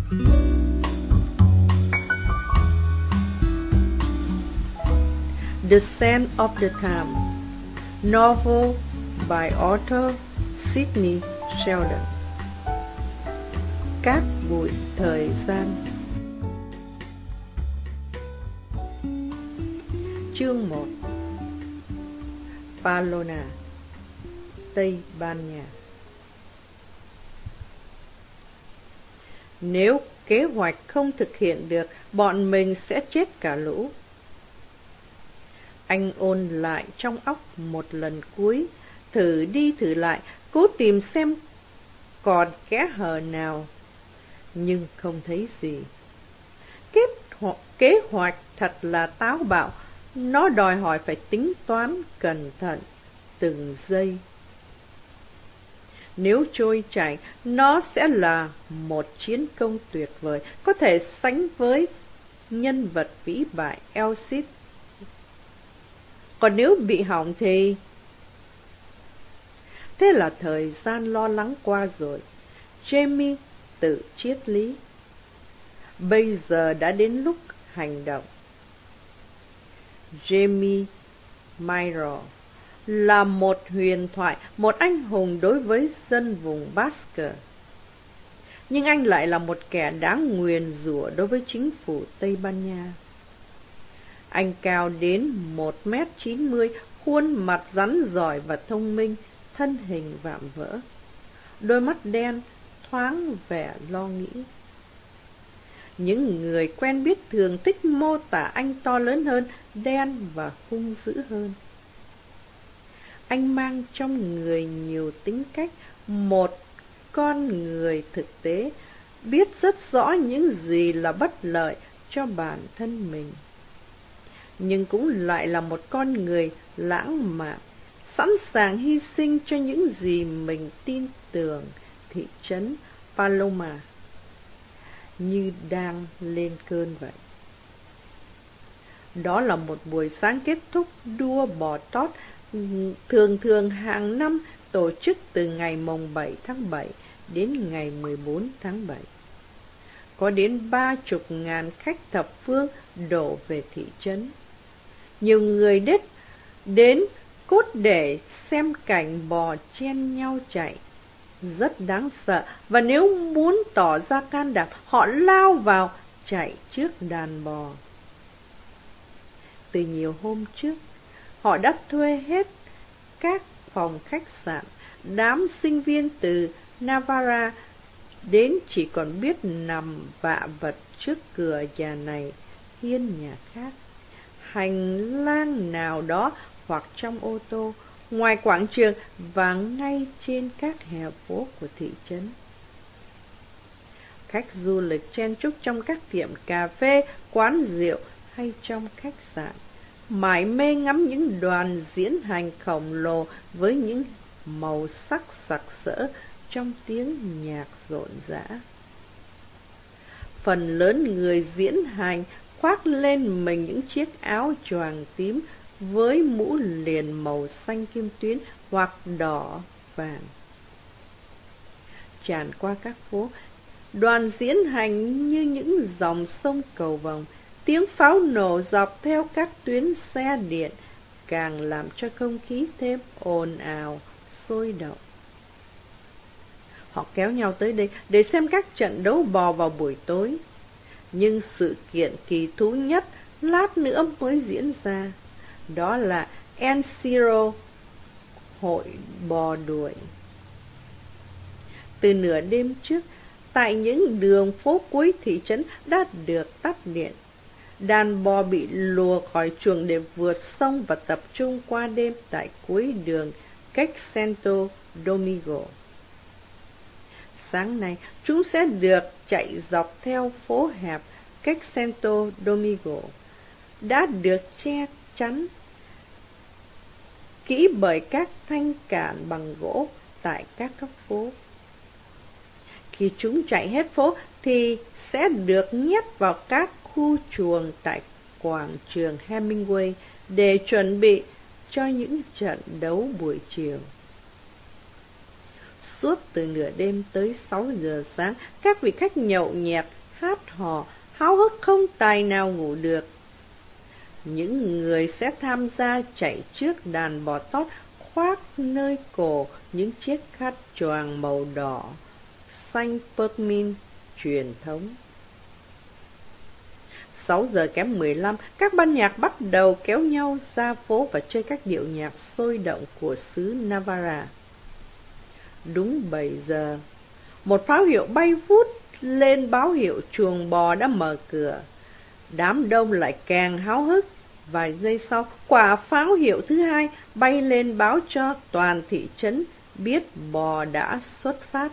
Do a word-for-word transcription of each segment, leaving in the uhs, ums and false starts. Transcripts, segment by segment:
The Scent of the Time, novel by author Sidney Sheldon. Cát bụi thời gian. Chương một. Palona, Tây Ban Nha. Nếu kế hoạch không thực hiện được, bọn mình sẽ chết cả lũ. Anh ôn lại trong óc một lần cuối, thử đi thử lại, cố tìm xem còn kẽ hở nào, nhưng không thấy gì. Kết ho- kế hoạch thật là táo bạo, nó đòi hỏi phải tính toán cẩn thận từng giây. Nếu trôi chảy, nó sẽ là một chiến công tuyệt vời, có thể sánh với nhân vật vĩ đại Elsit. Còn nếu bị hỏng thì... Thế là thời gian lo lắng qua rồi. Jamie tự triết lý. Bây giờ đã đến lúc hành động. Jamie Myrtle là một huyền thoại, một anh hùng đối với dân vùng Basque. Nhưng anh lại là một kẻ đáng nguyền rủa đối với chính phủ Tây Ban Nha. Anh cao đến một mét chín mươi, khuôn mặt rắn rỏi và thông minh, thân hình vạm vỡ. Đôi mắt đen thoáng vẻ lo nghĩ. Những người quen biết thường thích mô tả anh to lớn hơn, đen và hung dữ hơn. Anh mang trong người nhiều tính cách, một con người thực tế, biết rất rõ những gì là bất lợi cho bản thân mình. Nhưng cũng lại là một con người lãng mạn, sẵn sàng hy sinh cho những gì mình tin tưởng. Thị trấn Paloma như đang lên cơn vậy. Đó là một buổi sáng kết thúc đua bò tót thường thường hàng năm, tổ chức từ ngày mùng bảy tháng bảy đến ngày mười bốn tháng bảy. Có đến ba chục ngàn khách thập phương đổ về thị trấn. Nhiều người đến, đến cốt để xem cảnh bò chen nhau chạy. Rất đáng sợ, và nếu muốn tỏ ra can đảm, họ lao vào chạy trước đàn bò. Từ nhiều hôm trước, họ đã thuê hết các phòng khách sạn. Đám sinh viên từ Navarra đến chỉ còn biết nằm vạ vật trước cửa nhà này, hiên nhà khác, hành lang nào đó hoặc trong ô tô, ngoài quảng trường và ngay trên các hè phố của thị trấn. Khách du lịch chen chúc trong các tiệm cà phê, quán rượu hay trong khách sạn, mải mê ngắm những đoàn diễn hành khổng lồ với những màu sắc sặc sỡ trong tiếng nhạc rộn rã. Phần lớn người diễn hành khoác lên mình những chiếc áo choàng tím với mũ liền màu xanh kim tuyến hoặc đỏ vàng. Tràn qua các phố, đoàn diễn hành như những dòng sông cầu vồng. Tiếng pháo nổ dọc theo các tuyến xe điện càng làm cho không khí thêm ồn ào, sôi động. Họ kéo nhau tới đây để xem các trận đấu bò vào buổi tối. Nhưng sự kiện kỳ thú nhất lát nữa mới diễn ra. Đó là Encierro, hội bò đuổi. Từ nửa đêm trước, tại những đường phố cuối thị trấn đã được tắt điện. Đàn bò bị lùa khỏi chuồng để vượt sông và tập trung qua đêm tại cuối đường cách Santo Domingo. Sáng nay, chúng sẽ được chạy dọc theo phố hẹp cách Santo Domingo, đã được che chắn kỹ bởi các thanh cản bằng gỗ tại các góc phố. Khi chúng chạy hết phố thì sẽ được nhét vào các khu chuồng tại quảng trường Hemingway để chuẩn bị cho những trận đấu buổi chiều. Suốt từ nửa đêm tới sáu giờ sáng, các vị khách nhậu nhẹt, hát hò, háo hức không tài nào ngủ được. Những người sẽ tham gia chạy trước đàn bò tót khoác nơi cổ những chiếc khăn choàng màu đỏ, xanh Permin truyền thống. Sáu giờ kém mười lăm, các ban nhạc bắt đầu kéo nhau ra phố và chơi các điệu nhạc sôi động của xứ Navarra. Đúng bảy giờ, một pháo hiệu bay vút lên báo hiệu chuồng bò đã mở cửa. Đám đông lại càng háo hức. Vài giây sau, quả pháo hiệu thứ hai bay lên báo cho toàn thị trấn biết bò đã xuất phát.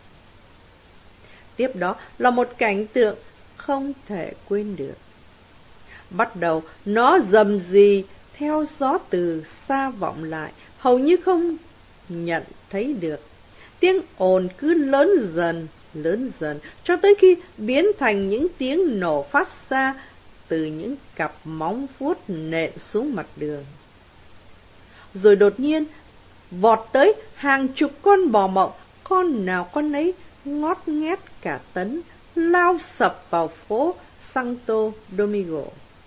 Tiếp đó là một cảnh tượng không thể quên được. Bắt đầu nó rầm rì theo gió từ xa vọng lại, hầu như không nhận thấy được. Tiếng ồn cứ lớn dần, lớn dần, cho tới khi biến thành những tiếng nổ phát ra từ những cặp móng vuốt nện xuống mặt đường. Rồi đột nhiên, vọt tới hàng chục con bò mộng, con nào con nấy ngót nghét cả tấn, lao sập vào phố Santo Domingo.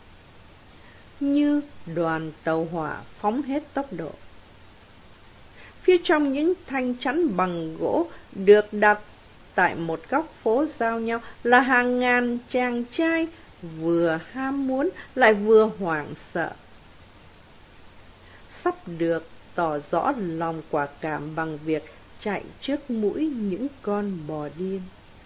Như đoàn tàu hỏa phóng hết tốc độ. Phía trong những thanh chắn bằng gỗ được đặt tại một góc phố giao nhau là hàng ngàn chàng trai vừa ham muốn lại vừa hoảng sợ. Sắp được tỏ rõ lòng quả cảm bằng việc chạy trước mũi những con bò điên.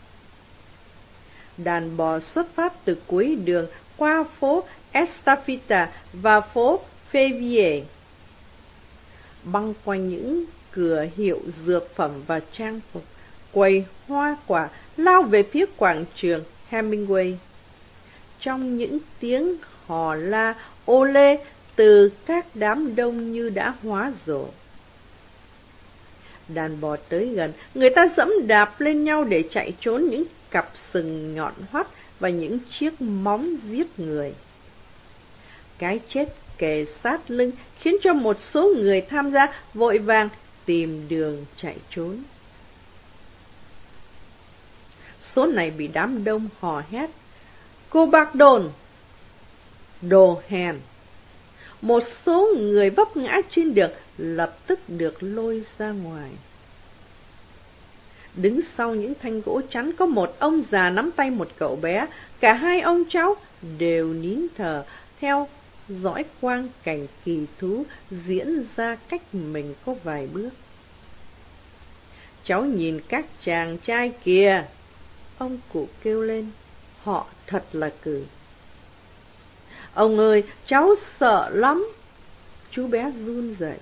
Đàn bò xuất phát từ cuối đường qua phố Estafeta và phố Favier, băng quanh những cửa hiệu dược phẩm và trang phục, quầy hoa quả, lao về phía quảng trường Hemingway. Trong những tiếng hò la ô lê từ các đám đông như đã hóa rổ. Đàn bò tới gần, người ta dẫm đạp lên nhau để chạy trốn những cặp sừng nhọn hoắt và những chiếc móng giết người. Cái chết kề sát lưng khiến cho một số người tham gia vội vàng tìm đường chạy trốn. Số này bị đám đông hò hét: "Cô bạc đồn! Đồ hèn!" Một số người vấp ngã trên đường lập tức được lôi ra ngoài. Đứng sau những thanh gỗ chắn có một ông già nắm tay một cậu bé. Cả hai ông cháu đều nín thở theo dõi quang cảnh kỳ thú diễn ra cách mình có vài bước. "Cháu nhìn các chàng trai kìa!" Ông cụ kêu lên. "Họ thật là cừ." "Ông ơi, cháu sợ lắm!" Chú bé run rẩy.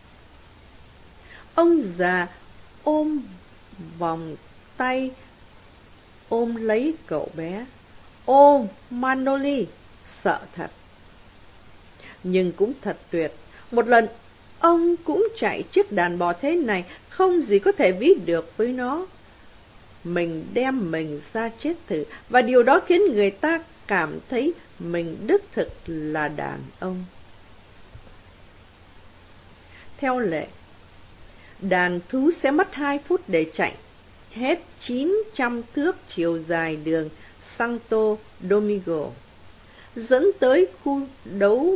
Ông già ôm vòng tay ôm lấy cậu bé. "Ô, Manoli, sợ thật." Nhưng cũng thật tuyệt. Một lần ông cũng chạy chiếc đàn bò thế này, không gì có thể ví được với nó. Mình đem mình ra chết thử, và điều đó khiến người ta cảm thấy mình đích thực là đàn ông. Theo lệ, đàn thú sẽ mất hai phút để chạy hết chín trăm thước chiều dài đường Santo Domingo, dẫn tới khu đấu,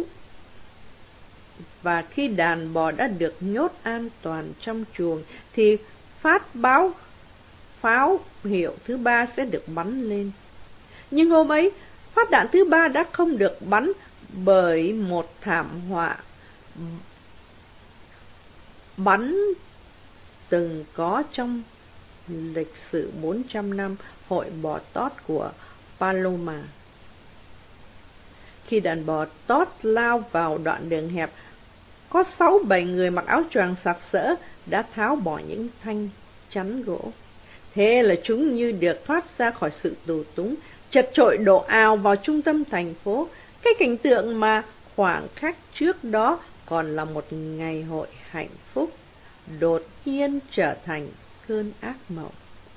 và khi đàn bò đã được nhốt an toàn trong chuồng, thì phát báo pháo hiệu thứ ba sẽ được bắn lên. Nhưng hôm ấy, phát đạn thứ ba đã không được bắn bởi một thảm họa bắn từng có trong lịch sử bốn trăm năm hội bò tót của Paloma. Khi đàn bò tót lao vào đoạn đường hẹp, có sáu bảy người mặc áo choàng sặc sỡ đã tháo bỏ những thanh chắn gỗ. Thế là chúng như được thoát ra khỏi sự tù túng, chật chội đổ ào vào trung tâm thành phố. Cái cảnh tượng mà khoảng khắc trước đó còn là một ngày hội hạnh phúc, đột nhiên trở thành cơn ác mộng.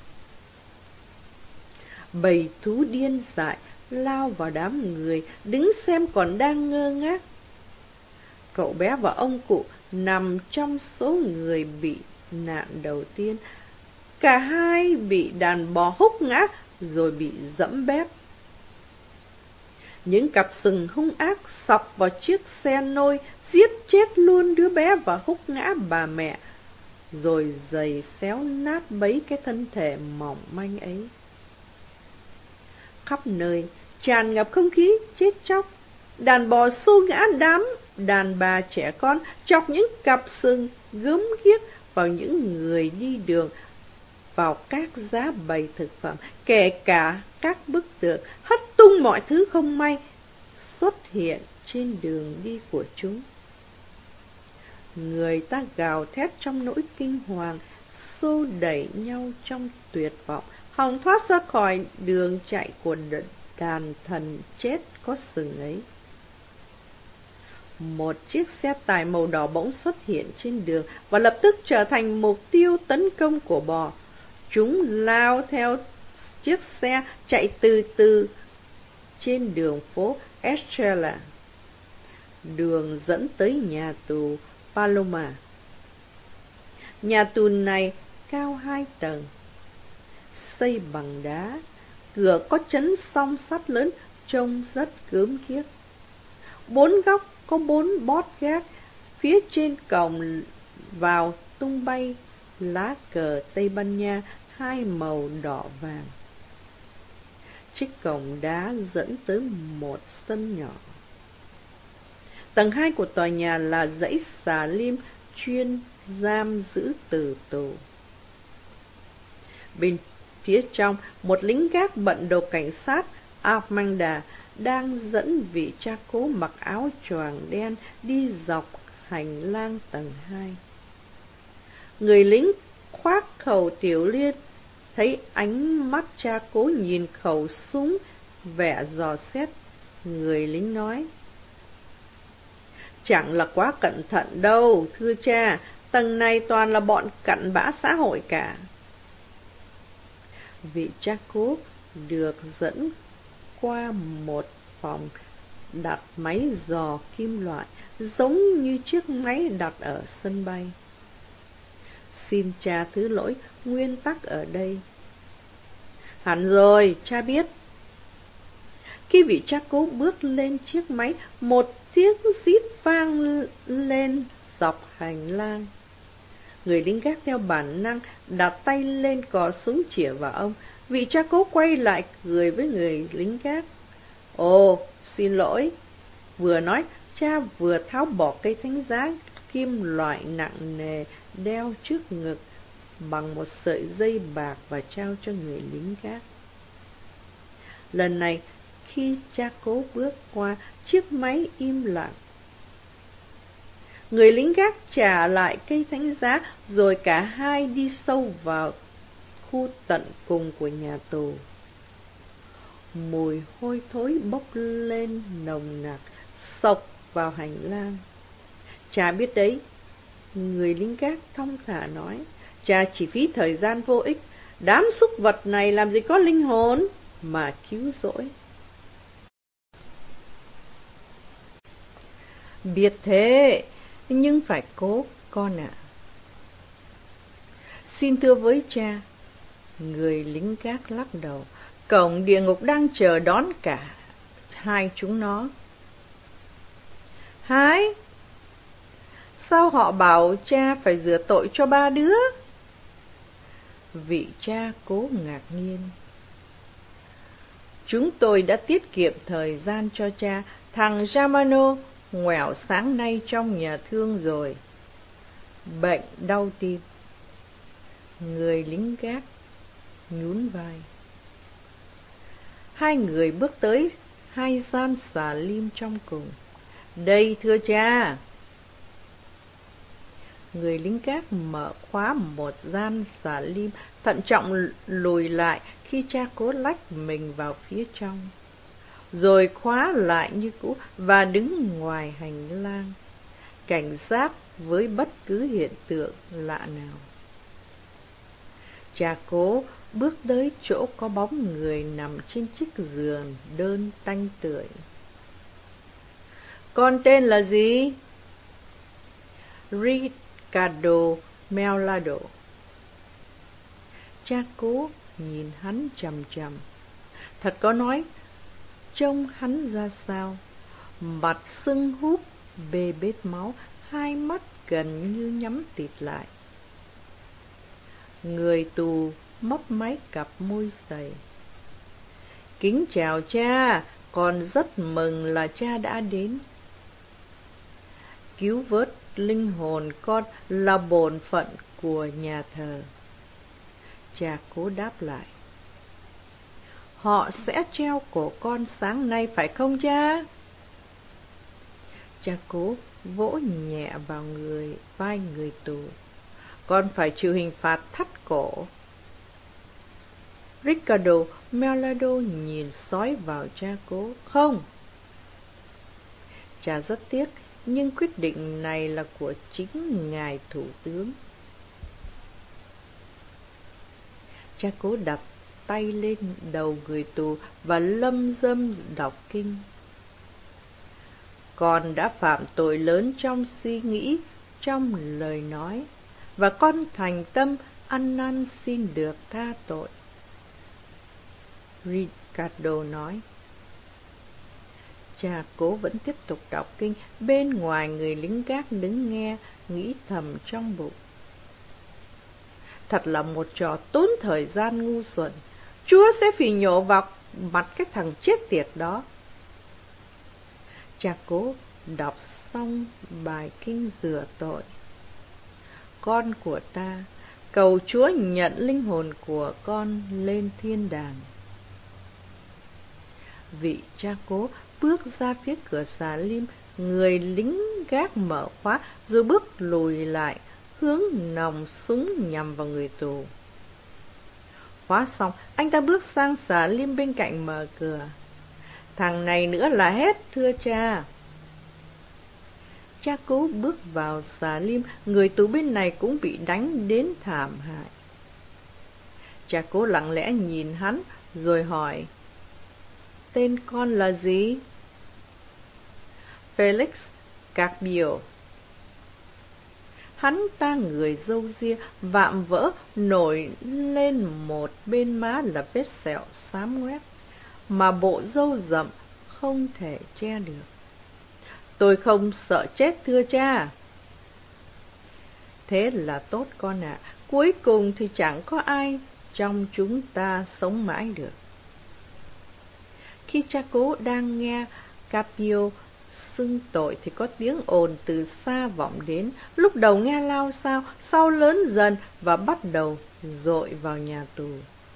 Bầy thú điên dại lao vào đám người, đứng xem còn đang ngơ ngác. Cậu bé và ông cụ nằm trong số người bị nạn đầu tiên. Cả hai bị đàn bò húc ngã rồi bị dẫm bẹp. Những cặp sừng hung ác xọc vào chiếc xe nôi, giết chết luôn đứa bé và húc ngã bà mẹ, rồi giày xéo nát bấy cái thân thể mỏng manh ấy. Khắp nơi tràn ngập không khí chết chóc. Đàn bò xô ngã đám đàn bà trẻ con, chọc những cặp sừng gớm ghiếc vào những người đi đường, vào các giá bày thực phẩm, kể cả các bức tượng, hất tung mọi thứ không may xuất hiện trên đường đi của chúng. Người ta gào thét trong nỗi kinh hoàng, xô đẩy nhau trong tuyệt vọng, hòng thoát ra khỏi đường chạy của đàn thần chết có sừng ấy. Một chiếc xe tải màu đỏ bỗng xuất hiện trên đường và lập tức trở thành mục tiêu tấn công của bò. Chúng lao theo chiếc xe chạy từ từ trên đường phố Estrella, đường dẫn tới nhà tù Paloma. Nhà tù này cao hai tầng, xây bằng đá, cửa có chấn song sắt lớn, trông rất gớm ghiếc. Bốn góc có bốn bót gác, phía trên cổng vào tung bay lá cờ Tây Ban Nha hai màu đỏ vàng. Chiếc cổng đá dẫn tới một sân nhỏ. Tầng hai của tòa nhà là dãy xà lim chuyên giam giữ tử tù. Bên phía trong, một lính gác bận đồ cảnh sát Armanda đang dẫn vị cha cố mặc áo choàng đen đi dọc hành lang tầng hai. Người lính khoác khẩu tiểu liên thấy ánh mắt cha cố nhìn khẩu súng vẻ dò xét. Người lính nói: "Chẳng là quá cẩn thận đâu, thưa cha, tầng này toàn là bọn cặn bã xã hội cả." Vị cha cố được dẫn qua một phòng đặt máy dò kim loại, giống như chiếc máy đặt ở sân bay. "Xin cha thứ lỗi, nguyên tắc ở đây." "Hẳn rồi, cha biết." Khi vị cha cố bước lên chiếc máy, một tiếng rít vang lên dọc hành lang. Người lính gác theo bản năng đặt tay lên cò súng chĩa vào ông. Vị cha cố quay lại cười với người lính gác. "Ồ, xin lỗi." Vừa nói, cha vừa tháo bỏ cây thánh giá kim loại nặng nề đeo trước ngực bằng một sợi dây bạc và trao cho người lính gác. Lần này, khi cha cố bước qua, chiếc máy im lặng. Người lính gác trả lại cây thánh giá, rồi cả hai đi sâu vào khu tận cùng của nhà tù. Mùi hôi thối bốc lên nồng nặc, xộc vào hành lang. "Cha biết đấy," người lính gác thong thả nói, "cha chỉ phí thời gian vô ích. Đám súc vật này làm gì có linh hồn mà cứu rỗi." "Biết thế, nhưng phải cố con ạ." "Xin thưa với cha," người lính gác lắc đầu, "cổng địa ngục đang chờ đón cả hai chúng nó." "Hai? Sao họ bảo cha phải rửa tội cho ba đứa?" Vị cha cố ngạc nhiên. "Chúng tôi đã tiết kiệm thời gian cho cha. Thằng Germano ngoẻo sáng nay trong nhà thương rồi. Bệnh đau tim." Người lính gác nhún vai. Hai người bước tới hai gian xà lim trong cùng. "Đây thưa cha." Người lính gác mở khóa một gian xà lim, thận trọng lùi lại khi cha cố lách mình vào phía trong, rồi khóa lại như cũ và đứng ngoài hành lang, cảnh giác với bất cứ hiện tượng lạ nào. Cha cố bước tới chỗ có bóng người nằm trên chiếc giường đơn tanh tưởi. "Con tên là gì?" "Ricardo Melado. Cha cố nhìn hắn chằm chằm. Thật có nói, trông hắn ra sao? Mặt sưng húp, bê bết máu, hai mắt gần như nhắm tịt lại. Người tù mấp máy cặp môi dày. Kính chào cha, con rất mừng là cha đã đến. Cứu vớt linh hồn con là bổn phận của nhà thờ. Cha cố đáp lại. Họ sẽ treo cổ con sáng nay phải không cha? Cha cố vỗ nhẹ vào người vai người tù. Con phải chịu hình phạt thắt cổ. Ricardo Melado nhìn sói vào cha cố. Không. Cha rất tiếc, nhưng quyết định này là của chính ngài thủ tướng. Cha cố đặt tay lên đầu người tù và lâm dâm đọc kinh. Con đã phạm tội lớn trong suy nghĩ, trong lời nói, và con thành tâm ăn năn xin được tha tội. Ricardo nói. Cha cố vẫn tiếp tục đọc kinh. Bên ngoài người lính gác đứng nghe, nghĩ thầm trong bụng. Thật là một trò tốn thời gian ngu xuẩn. Chúa sẽ phỉ nhổ vào mặt cái thằng chết tiệt đó. Cha cố đọc xong bài kinh rửa tội. Con của ta, cầu Chúa nhận linh hồn của con lên thiên đàng. Vị cha cố bước ra phía cửa xà lim, người lính gác mở khóa rồi bước lùi lại, hướng nòng súng nhằm vào người tù. Khóa xong, anh ta bước sang xà lim bên cạnh mở cửa. Thằng này nữa là hết, thưa cha. Cha cố bước vào xà lim, người tù bên này cũng bị đánh đến thảm hại. Cha cố lặng lẽ nhìn hắn, rồi hỏi, tên con là gì? Felix Carpio. Hắn ta người râu ria, vạm vỡ, nổi lên một bên má là vết sẹo xám ngoét, mà bộ râu rậm không thể che được. Tôi không sợ chết, thưa cha. Thế là tốt con ạ, à. Cuối cùng thì chẳng có ai trong chúng ta sống mãi được. Khi cha cố đang nghe Carpio xưng tội thì có tiếng ồn từ xa vọng đến, lúc đầu nghe lao xao, sau lớn dần và bắt đầu dội vào nhà tù.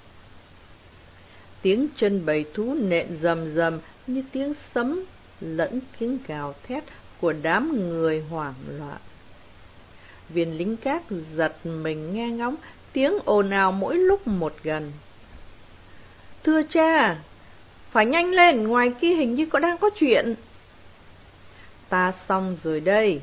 Tiếng chân bầy thú nện rầm rầm như tiếng sấm lẫn tiếng gào thét của đám người hoảng loạn. Viên lính gác giật mình nghe ngóng, tiếng ồn ào mỗi lúc một gần. Thưa cha, phải nhanh lên, ngoài kia hình như có đang có chuyện. Ta xong rồi đây.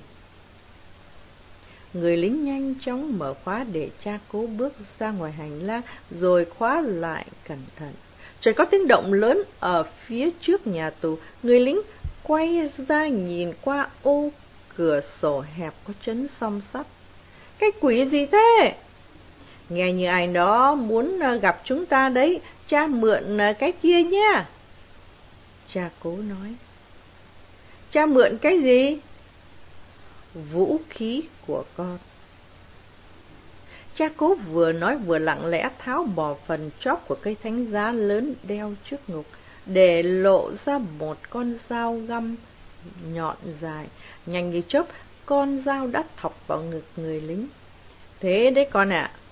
Người lính nhanh chóng mở khóa để cha cố bước ra ngoài hành lang, rồi khóa lại cẩn thận. Chợt có tiếng động lớn ở phía trước nhà tù. Người lính quay ra nhìn qua ô cửa sổ hẹp có chấn song sắt. Cái quỷ gì thế? Nghe như ai đó muốn gặp chúng ta đấy, cha mượn cái kia nha. Cha cố nói. Cha mượn cái gì? Vũ khí của con. Cha cố vừa nói vừa lặng lẽ tháo bỏ phần chóp của cây thánh giá lớn đeo trước ngực, để lộ ra một con dao găm nhọn dài. Nhanh như chớp, con dao đã thọc vào ngực người lính. Thế đấy con ạ. À.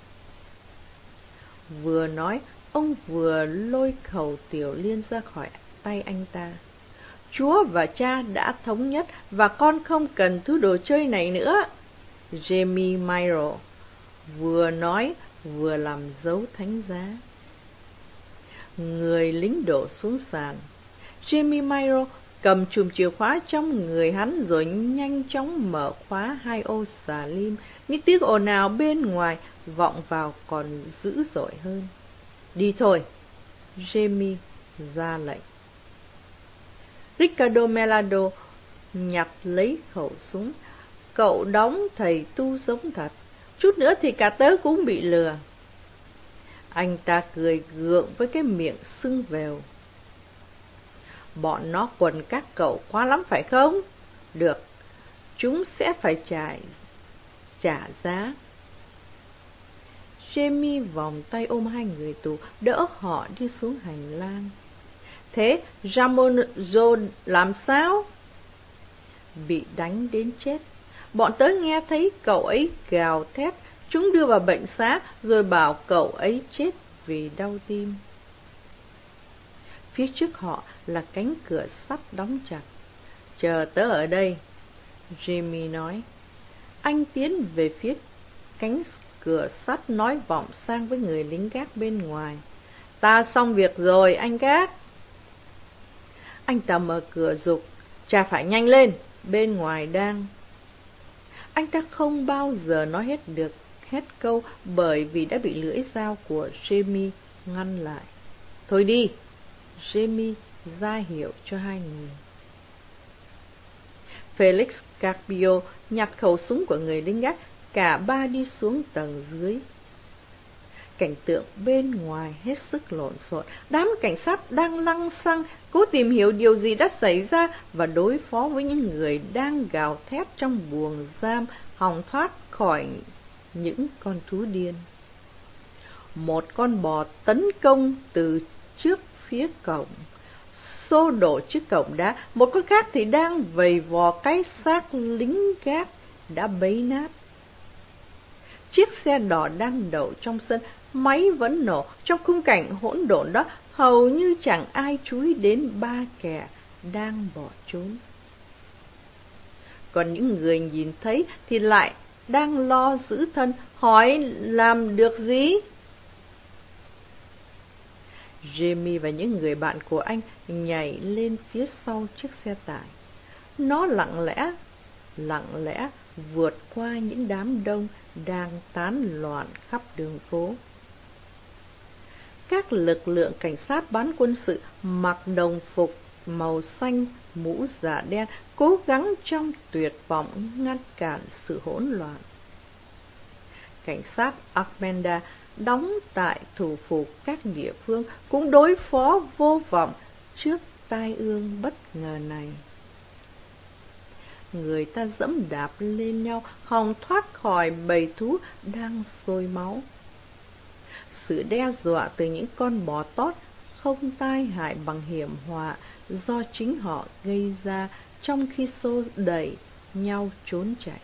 Vừa nói, ông vừa lôi khẩu tiểu liên ra khỏi tay anh ta. Chúa và cha đã thống nhất và con không cần thứ đồ chơi này nữa. Jamie Myro vừa nói vừa làm dấu thánh giá. Người lính đổ xuống sàn. Jamie Myro cầm chùm chìa khóa trong người hắn rồi nhanh chóng mở khóa hai ô xà lim. Những tiếng ồn ào bên ngoài vọng vào còn dữ dội hơn. Đi thôi, Jamie ra lệnh. Ricardo Melado nhặt lấy khẩu súng. Cậu đóng thầy tu giống thật. chút nữa thì cả tớ cũng bị lừa. Anh ta cười gượng với cái miệng sưng vèo. Bọn nó quần các cậu quá lắm phải không? Được, chúng sẽ phải trả, trả giá. Jamie vòng tay ôm hai người tù, đỡ họ đi xuống hành lang. Thế Ramon Joe làm sao? Bị đánh đến chết. Bọn tớ nghe thấy cậu ấy gào thét. Chúng đưa vào bệnh xá rồi bảo cậu ấy chết vì đau tim. Phía trước họ là cánh cửa sắt đóng chặt. Chờ tớ ở đây, Jimmy nói. Anh tiến về phía cánh cửa sắt nói vọng sang với người lính gác bên ngoài. Ta xong việc rồi, anh gác. Anh ta mở cửa giục. Chà phải nhanh lên, bên ngoài đang. Anh ta không bao giờ nói hết được hết câu bởi vì đã bị lưỡi dao của Jamie ngăn lại. Thôi đi, Jamie ra hiệu cho hai người. Felix Carpio nhặt khẩu súng của người lính gác, cả ba đi xuống tầng dưới. Cảnh tượng bên ngoài hết sức lộn xộn. Đám cảnh sát đang lăng xăng cố tìm hiểu điều gì đã xảy ra và đối phó với những người đang gào thét trong buồng giam hòng thoát khỏi những con thú điên. Một con bò tấn công từ trước phía cổng, xô đổ chiếc cổng đá. Một con khác thì đang vầy vò cái xác lính gác đã bấy nát. Chiếc xe đỏ đang đậu trong sân, máy vẫn nổ. Trong khung cảnh hỗn độn đó, hầu như chẳng ai chú ý đến ba kẻ đang bỏ trốn. Còn những người nhìn thấy thì lại đang lo giữ thân, hỏi làm được gì? Jamie và những người bạn của anh nhảy lên phía sau chiếc xe tải. Nó lặng lẽ, lặng lẽ vượt qua những đám đông đang tán loạn khắp đường phố. Các lực lượng cảnh sát bán quân sự mặc đồng phục màu xanh, mũ dạ đen, cố gắng trong tuyệt vọng ngăn cản sự hỗn loạn. Cảnh sát Armada đóng tại thủ phủ các địa phương cũng đối phó vô vọng trước tai ương bất ngờ này. Người ta dẫm đạp lên nhau hòng thoát khỏi bầy thú đang sôi máu. Sự đe dọa từ những con bò tót không tai hại bằng hiểm họa do chính họ gây ra trong khi xô đẩy nhau trốn chạy.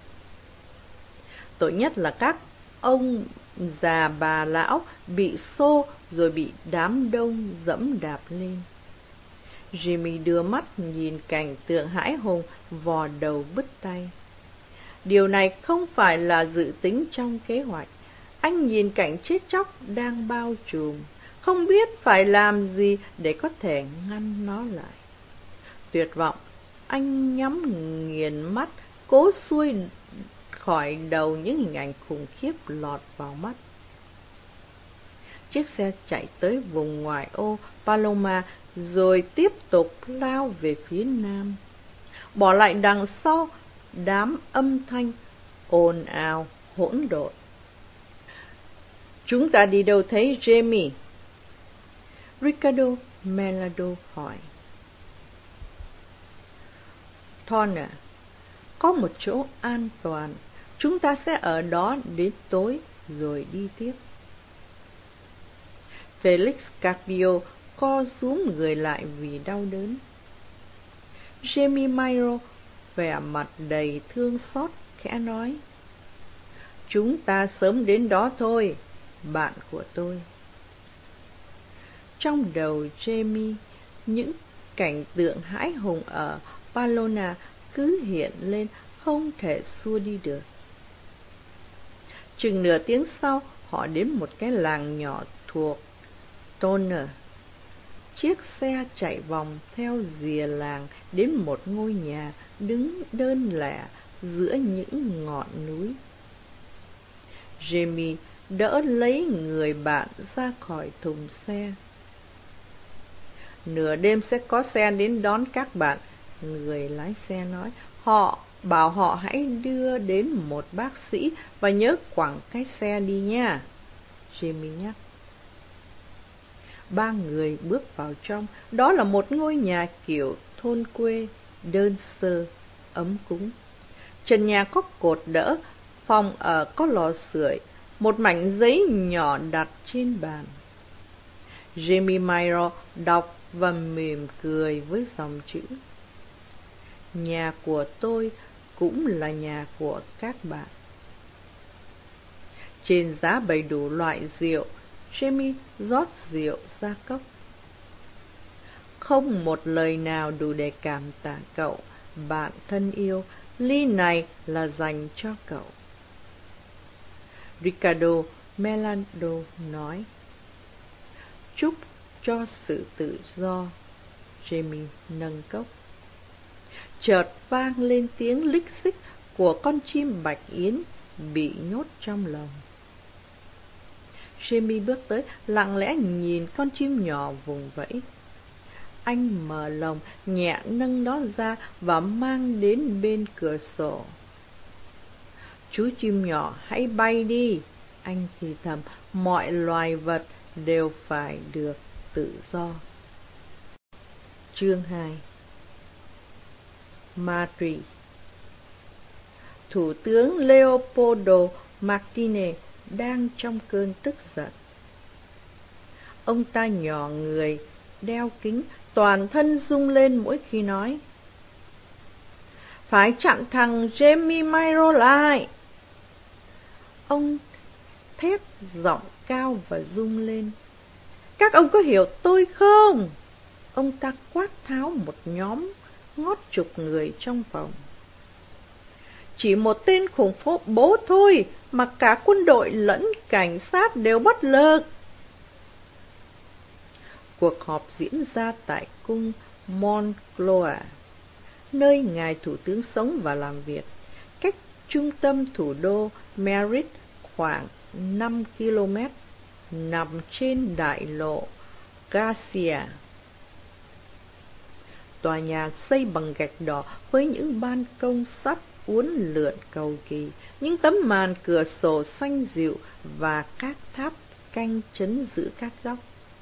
Tội nhất là các ông già bà lão bị xô rồi bị đám đông dẫm đạp lên. Jimmy đưa mắt nhìn cảnh tượng hãi hùng, vò đầu bứt tay. Điều này không phải là dự tính trong kế hoạch. Anh nhìn cảnh chết chóc đang bao trùm, không biết phải làm gì để có thể ngăn nó lại. Tuyệt vọng, anh nhắm nghiền mắt, cố xuôi khỏi đầu những hình ảnh khủng khiếp lọt vào mắt. Chiếc xe chạy tới vùng ngoại ô Paloma rồi tiếp tục lao về phía nam, bỏ lại đằng sau đám âm thanh ồn ào hỗn độn. Chúng ta đi đâu thấy Jamie? Ricardo Melado hỏi. Thorne, có một chỗ an toàn, chúng ta sẽ ở đó đến tối rồi đi tiếp. Felix Carpio co rúm người lại vì đau đớn. Jamie Mayo vẻ mặt đầy thương xót khẽ nói. Chúng ta sớm đến đó thôi, bạn của tôi. Trong đầu Jamie, những cảnh tượng hãi hùng ở Palona cứ hiện lên không thể xua đi được. Chừng nửa tiếng sau, họ đến một cái làng nhỏ thuộc Toner. Chiếc xe chạy vòng theo rìa làng đến một ngôi nhà đứng đơn lẻ giữa những ngọn núi. Jamie đỡ lấy người bạn ra khỏi thùng xe. Nửa đêm sẽ có xe đến đón các bạn, người lái xe nói. Họ Bảo họ hãy đưa đến một bác sĩ và nhớ quẳng cái xe đi nha, Jamie nhắc. Ba người bước vào trong. Đó là một ngôi nhà kiểu thôn quê, đơn sơ, ấm cúng. Trần nhà có cột đỡ, phòng ở có lò sưởi, một mảnh giấy nhỏ đặt trên bàn. Jamie Myro đọc và mỉm cười với dòng chữ: nhà của tôi cũng là nhà của các bạn. Trên giá bày đủ loại rượu, Jamie rót rượu ra cốc. Không một lời nào đủ để cảm tạ cậu, bạn thân yêu, ly này là dành cho cậu. Ricardo Melando nói: chúc cho sự tự do. Jamie nâng cốc. Chợt vang lên tiếng lích xích của con chim bạch yến bị nhốt trong lồng. Jamie bước tới, lặng lẽ nhìn con chim nhỏ vùng vẫy. Anh mở lồng, nhẹ nâng nó ra và mang đến bên cửa sổ. Chú chim nhỏ hãy bay đi, anh thì thầm, mọi loài vật đều phải được tự do. Chương hai. Madrid. Thủ tướng Leopoldo Martinez đang trong cơn tức giận. Ông ta nhỏ người, đeo kính, toàn thân rung lên mỗi khi nói: phải chặn thằng Jamie Myro lại. Ông thét giọng cao và rung lên: các ông có hiểu tôi không? Ông ta quát tháo một nhóm ngót chục người trong phòng. Chỉ một tên khủng bố thôi mà cả quân đội lẫn cảnh sát đều bất lực. Cuộc họp diễn ra tại cung Moncloa, nơi ngài thủ tướng sống và làm việc, cách trung tâm thủ đô Madrid khoảng năm ki lô mét, nằm trên đại lộ Garcia. Tòa nhà xây bằng gạch đỏ với những ban công sắt uốn lượn cầu kỳ, những tấm màn cửa sổ xanh dịu và các tháp canh trấn giữ các góc.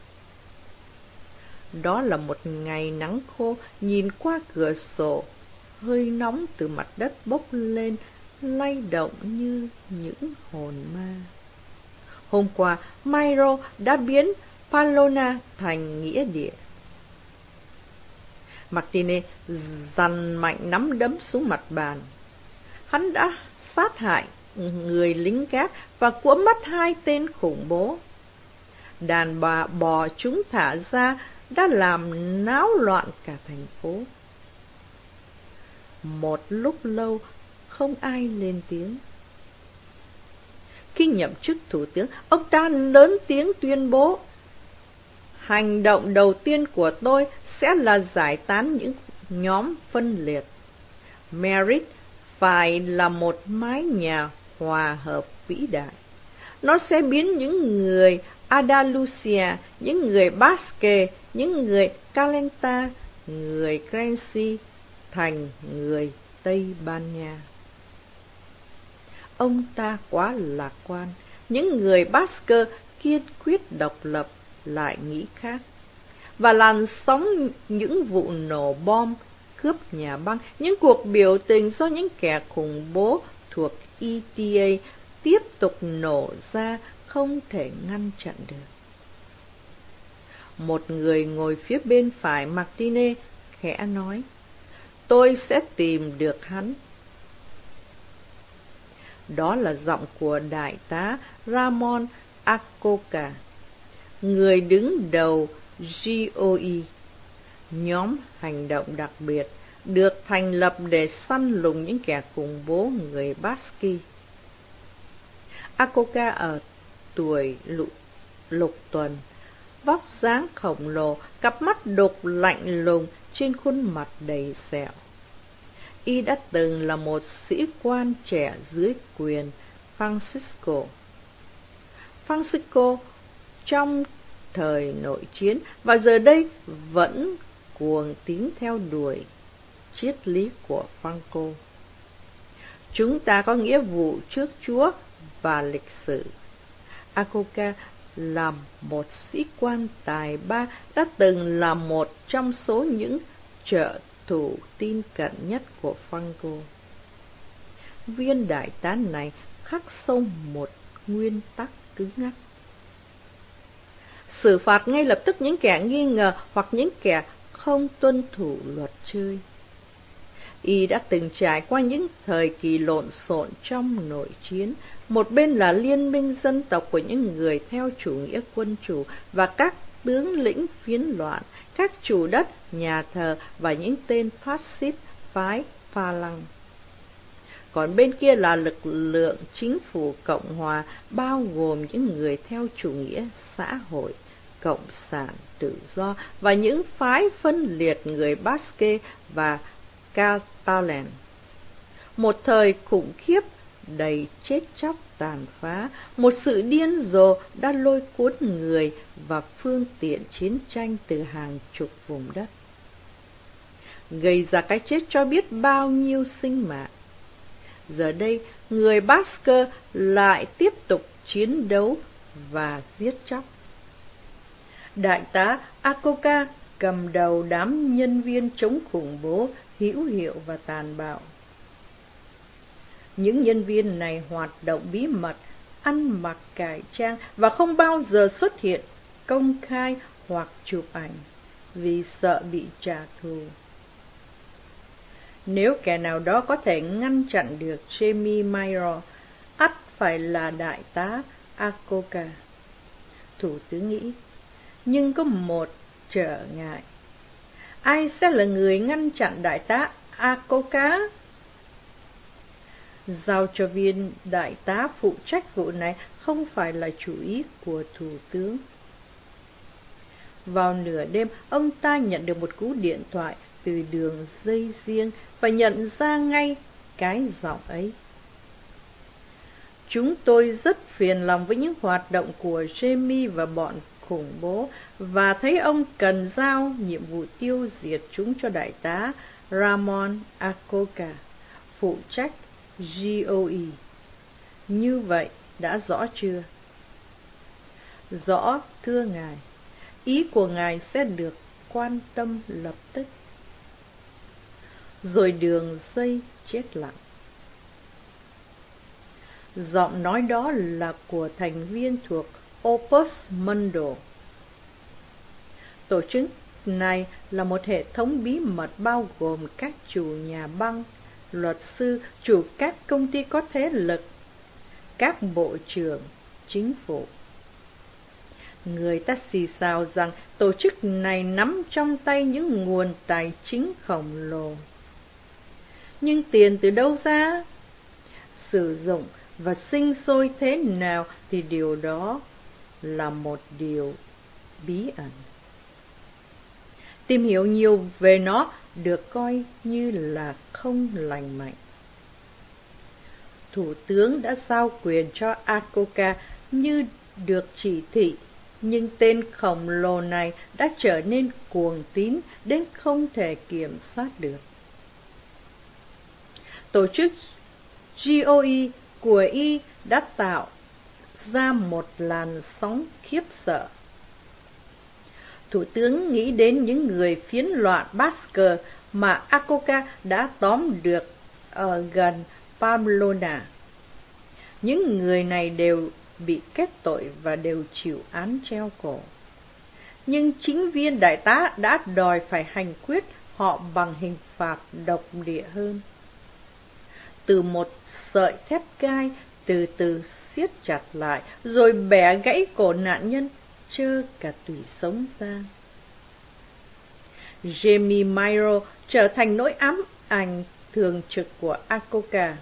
Đó là một ngày nắng khô, nhìn qua cửa sổ, hơi nóng từ mặt đất bốc lên, lay động như những hồn ma. Hôm qua, Myro đã biến Palona thành nghĩa địa. Martinez dằn mạnh nắm đấm xuống mặt bàn. Hắn đã sát hại người lính gác và cuỗm mất hai tên khủng bố. Đàn bà bò chúng thả ra đã làm náo loạn cả thành phố. Một lúc lâu không ai lên tiếng. Khi nhậm chức thủ tướng, ông ta lớn tiếng tuyên bố: hành động đầu tiên của tôi sẽ là giải tán những nhóm phân liệt. Madrid phải là một mái nhà hòa hợp vĩ đại. Nó sẽ biến những người Andalusia, những người Basque, những người Calenta, người Grenzi thành người Tây Ban Nha. Ông ta quá lạc quan. Những người Basque kiên quyết độc lập lại nghĩ khác. Và làn sóng những vụ nổ bom, cướp nhà băng, những cuộc biểu tình do những kẻ khủng bố thuộc E T A tiếp tục nổ ra không thể ngăn chặn được. Một người ngồi phía bên phải Martinez khẽ nói: tôi sẽ tìm được hắn. Đó là giọng của đại tá Ramon Acoca, người đứng đầu G O E, nhóm hành động đặc biệt được thành lập để săn lùng những kẻ khủng bố người Basque. Acoca ở tuổi lục, lục tuần, vóc dáng khổng lồ, cặp mắt đục lạnh lùng trên khuôn mặt đầy sẹo. Y đã từng là một sĩ quan trẻ dưới quyền Francisco. Francisco trong thời nội chiến và giờ đây vẫn cuồng tín theo đuổi triết lý của Franco. Chúng ta có nghĩa vụ trước Chúa và lịch sử. Akoka là một sĩ quan tài ba, đã từng là một trong số những trợ thủ tin cận nhất của Franco. Viên đại tá này khắc sâu một nguyên tắc cứng nhắc: xử phạt ngay lập tức những kẻ nghi ngờ hoặc những kẻ không tuân thủ luật chơi. Y đã từng trải qua những thời kỳ lộn xộn trong nội chiến. Một bên là liên minh dân tộc của những người theo chủ nghĩa quân chủ và các tướng lĩnh phiến loạn, các chủ đất, nhà thờ và những tên phát xít phái Pha Lăng. Còn bên kia là lực lượng chính phủ Cộng hòa, bao gồm những người theo chủ nghĩa xã hội, cộng sản tự do và những phái phân liệt người Basque và Catalan. Một thời khủng khiếp đầy chết chóc tàn phá, một sự điên rồ đã lôi cuốn người và phương tiện chiến tranh từ hàng chục vùng đất, gây ra cái chết cho biết bao nhiêu sinh mạng. Giờ đây, người Basque lại tiếp tục chiến đấu và giết chóc. Đại tá Akoka cầm đầu đám nhân viên chống khủng bố hữu hiệu và tàn bạo. Những nhân viên này hoạt động bí mật, ăn mặc cải trang và không bao giờ xuất hiện công khai hoặc chụp ảnh vì sợ bị trả thù. Nếu kẻ nào đó có thể ngăn chặn được Jamie Mayer, ắt phải là đại tá Akoka, thủ tướng nghĩ. Nhưng có một trở ngại. Ai sẽ là người ngăn chặn đại tá Akoka? Giao cho viên đại tá phụ trách vụ này không phải là chủ ý của thủ tướng. Vào nửa đêm, ông ta nhận được một cú điện thoại từ đường dây riêng và nhận ra ngay cái giọng ấy. Chúng tôi rất phiền lòng với những hoạt động của Jamie và bọn khủng bố và thấy ông cần giao nhiệm vụ tiêu diệt chúng cho đại tá Ramon Akoka, phụ trách giê o e. Như vậy đã rõ chưa? Rõ, thưa ngài. Ý của ngài sẽ được quan tâm lập tức. Rồi đường dây chết lặng. Giọng nói đó là của thành viên thuộc Opus Mundo. Tổ chức này là một hệ thống bí mật bao gồm các chủ nhà băng, luật sư, chủ các công ty có thế lực, các bộ trưởng, chính phủ. Người ta xì xào rằng tổ chức này nắm trong tay những nguồn tài chính khổng lồ. Nhưng tiền từ đâu ra? Sử dụng và sinh sôi thế nào thì điều đó là một điều bí ẩn. Tìm hiểu nhiều về nó được coi như là không lành mạnh. Thủ tướng đã giao quyền cho Akoka như được chỉ thị, nhưng tên khổng lồ này đã trở nên cuồng tín đến không thể kiểm soát được. Tổ chức giê o e của y đã tạo ra một làn sóng khiếp sợ. Thủ tướng nghĩ đến những người phiến loạn Basque mà Akoka đã tóm được ở gần Pamplona. Những người này đều bị kết tội và đều chịu án treo cổ. Nhưng chính viên đại tá đã đòi phải hành quyết họ bằng hình phạt độc địa hơn. Từ một sợi thép gai từ từ siết chặt lại, rồi bẻ gãy cổ nạn nhân, trơ cả tủy sống ra. Jamie Mayer trở thành nỗi ám ảnh thường trực của Akoka.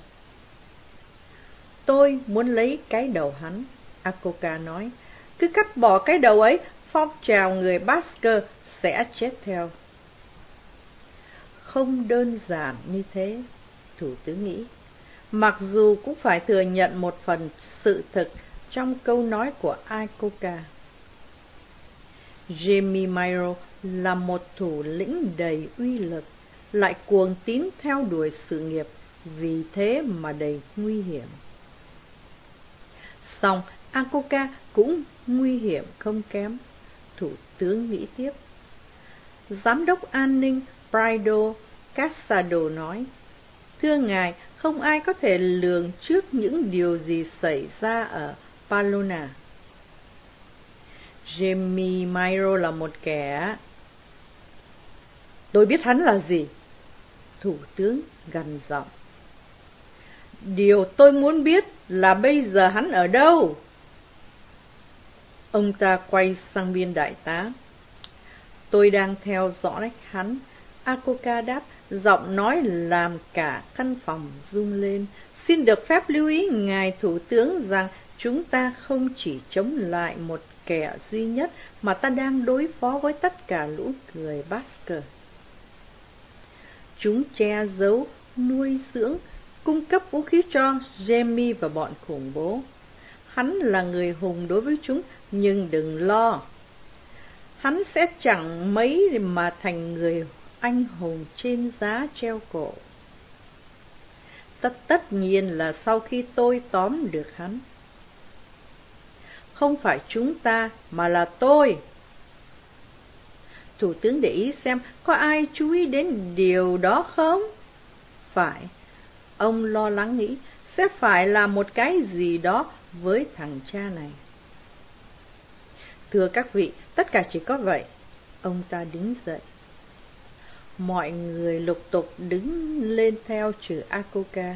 Tôi muốn lấy cái đầu hắn, Akoka nói. Cứ cắt bỏ cái đầu ấy, phong trào người Basque sẽ chết theo. Không đơn giản như thế, thủ tướng nghĩ. Mặc dù cũng phải thừa nhận một phần sự thực trong câu nói của Akoka. Jamie Mayer là một thủ lĩnh đầy uy lực, lại cuồng tín theo đuổi sự nghiệp vì thế mà đầy nguy hiểm. Song Akoka cũng nguy hiểm không kém, Thủ tướng nghĩ tiếp. Giám đốc an ninh Prado Casado nói, thưa ngài, không ai có thể lường trước những điều gì xảy ra ở Palona. Jamie Myro là một kẻ... Tôi biết hắn là gì? Thủ tướng gằn giọng. Điều tôi muốn biết là bây giờ hắn ở đâu? Ông ta quay sang biên đại tá. Tôi đang theo dõi hắn. Akoka đáp, giọng nói làm cả căn phòng rung lên. Xin được phép lưu ý ngài thủ tướng rằng chúng ta không chỉ chống lại một kẻ duy nhất, mà ta đang đối phó với tất cả lũ người Basque. Chúng che giấu, nuôi dưỡng, cung cấp vũ khí cho Jamie và bọn khủng bố. Hắn là người hùng đối với chúng, nhưng đừng lo. Hắn sẽ chẳng mấy mà thành người anh hùng trên giá treo cổ. Tất tất nhiên là sau khi tôi tóm được hắn. Không phải chúng ta, mà là tôi. Thủ tướng để ý xem có ai chú ý đến điều đó không? Phải, ông lo lắng nghĩ, sẽ phải làm một cái gì đó với thằng cha này. Thưa các vị, tất cả chỉ có vậy. Ông ta đứng dậy. Mọi người lục tục đứng lên theo trừ Akoka.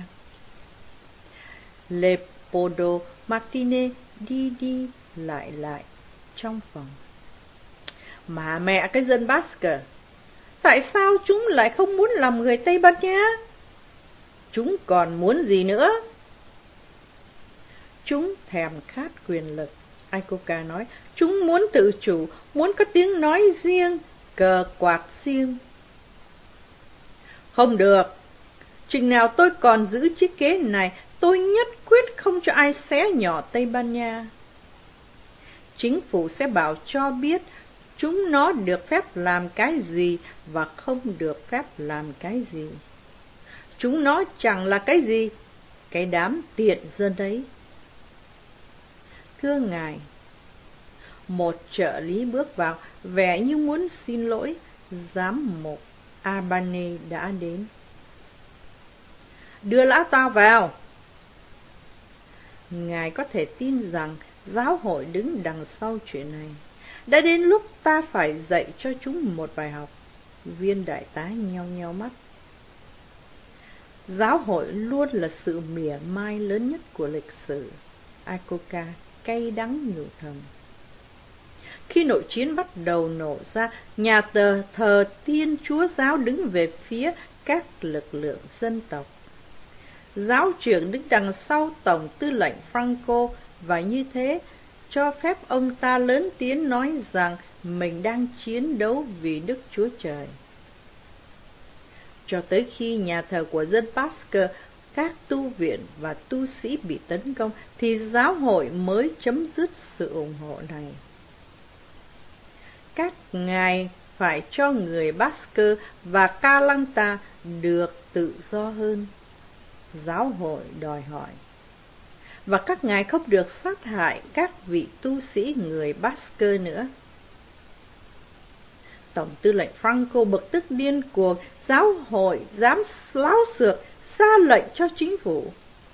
Leopoldo Martinez đi đi lại lại trong phòng. Mà mẹ cái dân Basque, tại sao chúng lại không muốn làm người Tây Ban Nha? Chúng còn muốn gì nữa? Chúng thèm khát quyền lực, Akoka nói. Chúng muốn tự chủ, muốn có tiếng nói riêng, cờ quạt riêng. Không được. Chừng nào tôi còn giữ chiếc ghế này, tôi nhất quyết không cho ai xé nhỏ Tây Ban Nha. Chính phủ sẽ bảo cho biết chúng nó được phép làm cái gì và không được phép làm cái gì. Chúng nó chẳng là cái gì, cái đám tiện dân ấy. Thưa ngài, một trợ lý bước vào, vẻ như muốn xin lỗi. Giám mục Albany đã đến. Đưa lão ta vào. Ngài có thể tin rằng giáo hội đứng đằng sau chuyện này. Đã đến lúc ta phải dạy cho chúng một bài học. Viên đại tá nheo nheo mắt. Giáo hội luôn là sự mỉa mai lớn nhất của lịch sử. Akoka cay đắng nhủ thầm. Khi nội chiến bắt đầu nổ ra, nhà thờ, thờ Thiên Chúa Giáo đứng về phía các lực lượng dân tộc. Giáo trưởng đứng đằng sau Tổng tư lệnh Franco, và như thế cho phép ông ta lớn tiếng nói rằng mình đang chiến đấu vì Đức Chúa Trời. Cho tới khi nhà thờ của dân Basque, các tu viện và tu sĩ bị tấn công, thì giáo hội mới chấm dứt sự ủng hộ này. Các ngài phải cho người Basque và Kalanta được tự do hơn, giáo hội đòi hỏi. Và các ngài không được sát hại các vị tu sĩ người Basque nữa. Tổng tư lệnh Franco bực tức điên cuồng, giáo hội dám láo xược, ra lệnh cho chính phủ.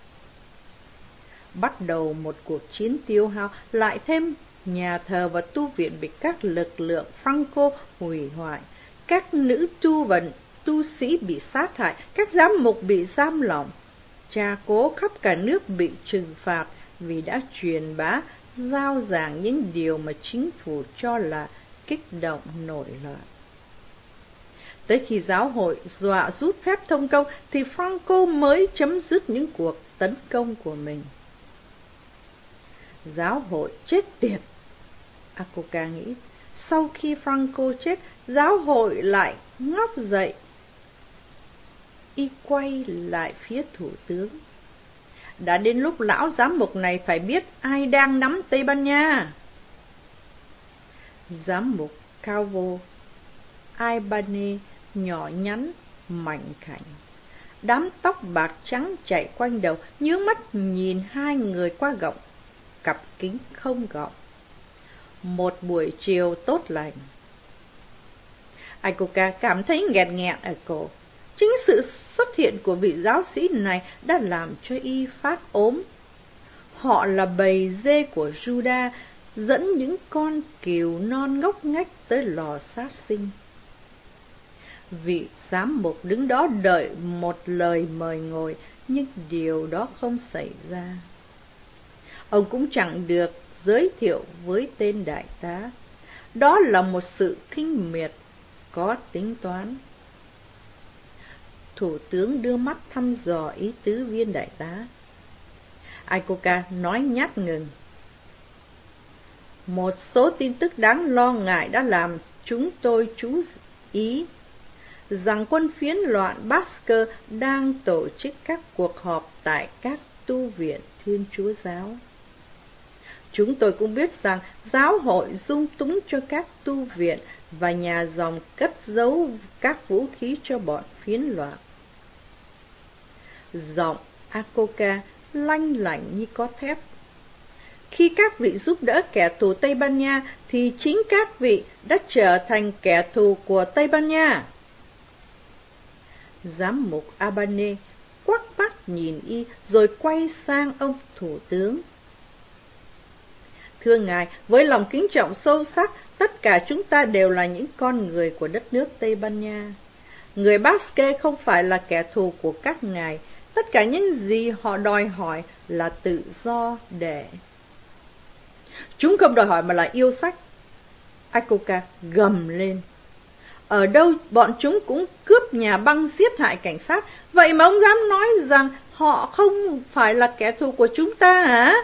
Bắt đầu một cuộc chiến tiêu hao, lại thêm nhà thờ và tu viện bị các lực lượng Franco hủy hoại, các nữ tu và tu sĩ bị sát hại, các giám mục bị giam lỏng. Cha cố khắp cả nước bị trừng phạt vì đã truyền bá, rao giảng những điều mà chính phủ cho là kích động nổi loạn. Tới khi giáo hội dọa rút phép thông công thì Franco mới chấm dứt những cuộc tấn công của mình. Giáo hội chết tiệt, Akoka nghĩ. Sau khi Franco chết, giáo hội lại ngóc dậy. Y quay lại phía thủ tướng. Đã đến lúc lão giám mục này phải biết ai đang nắm Tây Ban Nha. Giám mục Calvo Albany nhỏ nhắn, mảnh khảnh. đám tóc bạc trắng chạy quanh đầu, nhướng mắt nhìn hai người qua gọng cặp kính không gọng. Một buổi chiều tốt lành. Aikoka cảm thấy nghẹt nghẹt ở cổ. Chính sự xuất hiện của vị giáo sĩ này đã làm cho y phát ốm. Họ là bầy dê của Juda, dẫn những con cừu non ngốc nghếch tới lò sát sinh. Vị giám mục đứng đó đợi một lời mời ngồi, nhưng điều đó không xảy ra. Ông cũng chẳng được giới thiệu với tên đại tá. Đó là một sự khinh miệt có tính toán. Thủ tướng đưa mắt thăm dò ý tứ viên đại tá. Aikoka nói nhát ngừng. Một số tin tức đáng lo ngại đã làm chúng tôi chú ý rằng quân phiến loạn Basker đang tổ chức các cuộc họp tại các tu viện Thiên Chúa giáo. Chúng tôi cũng biết rằng giáo hội dung túng cho các tu viện và nhà dòng cất giấu các vũ khí cho bọn phiến loạn. Giọng Aikoka lanh lảnh như có thép. Khi các vị giúp đỡ kẻ thù Tây Ban Nha thì chính các vị đã trở thành kẻ thù của Tây Ban Nha. Giám mục Abane quắc mắt nhìn y rồi quay sang ông thủ tướng. Thưa ngài, với lòng kính trọng sâu sắc, tất cả chúng ta đều là những con người của đất nước Tây Ban Nha. Người Basque không phải là kẻ thù của các ngài. Tất cả những gì họ đòi hỏi là tự do để... Chúng không đòi hỏi mà là yêu sách. Aikoka gầm lên. Ở đâu bọn chúng cũng cướp nhà băng, giết hại cảnh sát. Vậy mà ông dám nói rằng họ không phải là kẻ thù của chúng ta hả?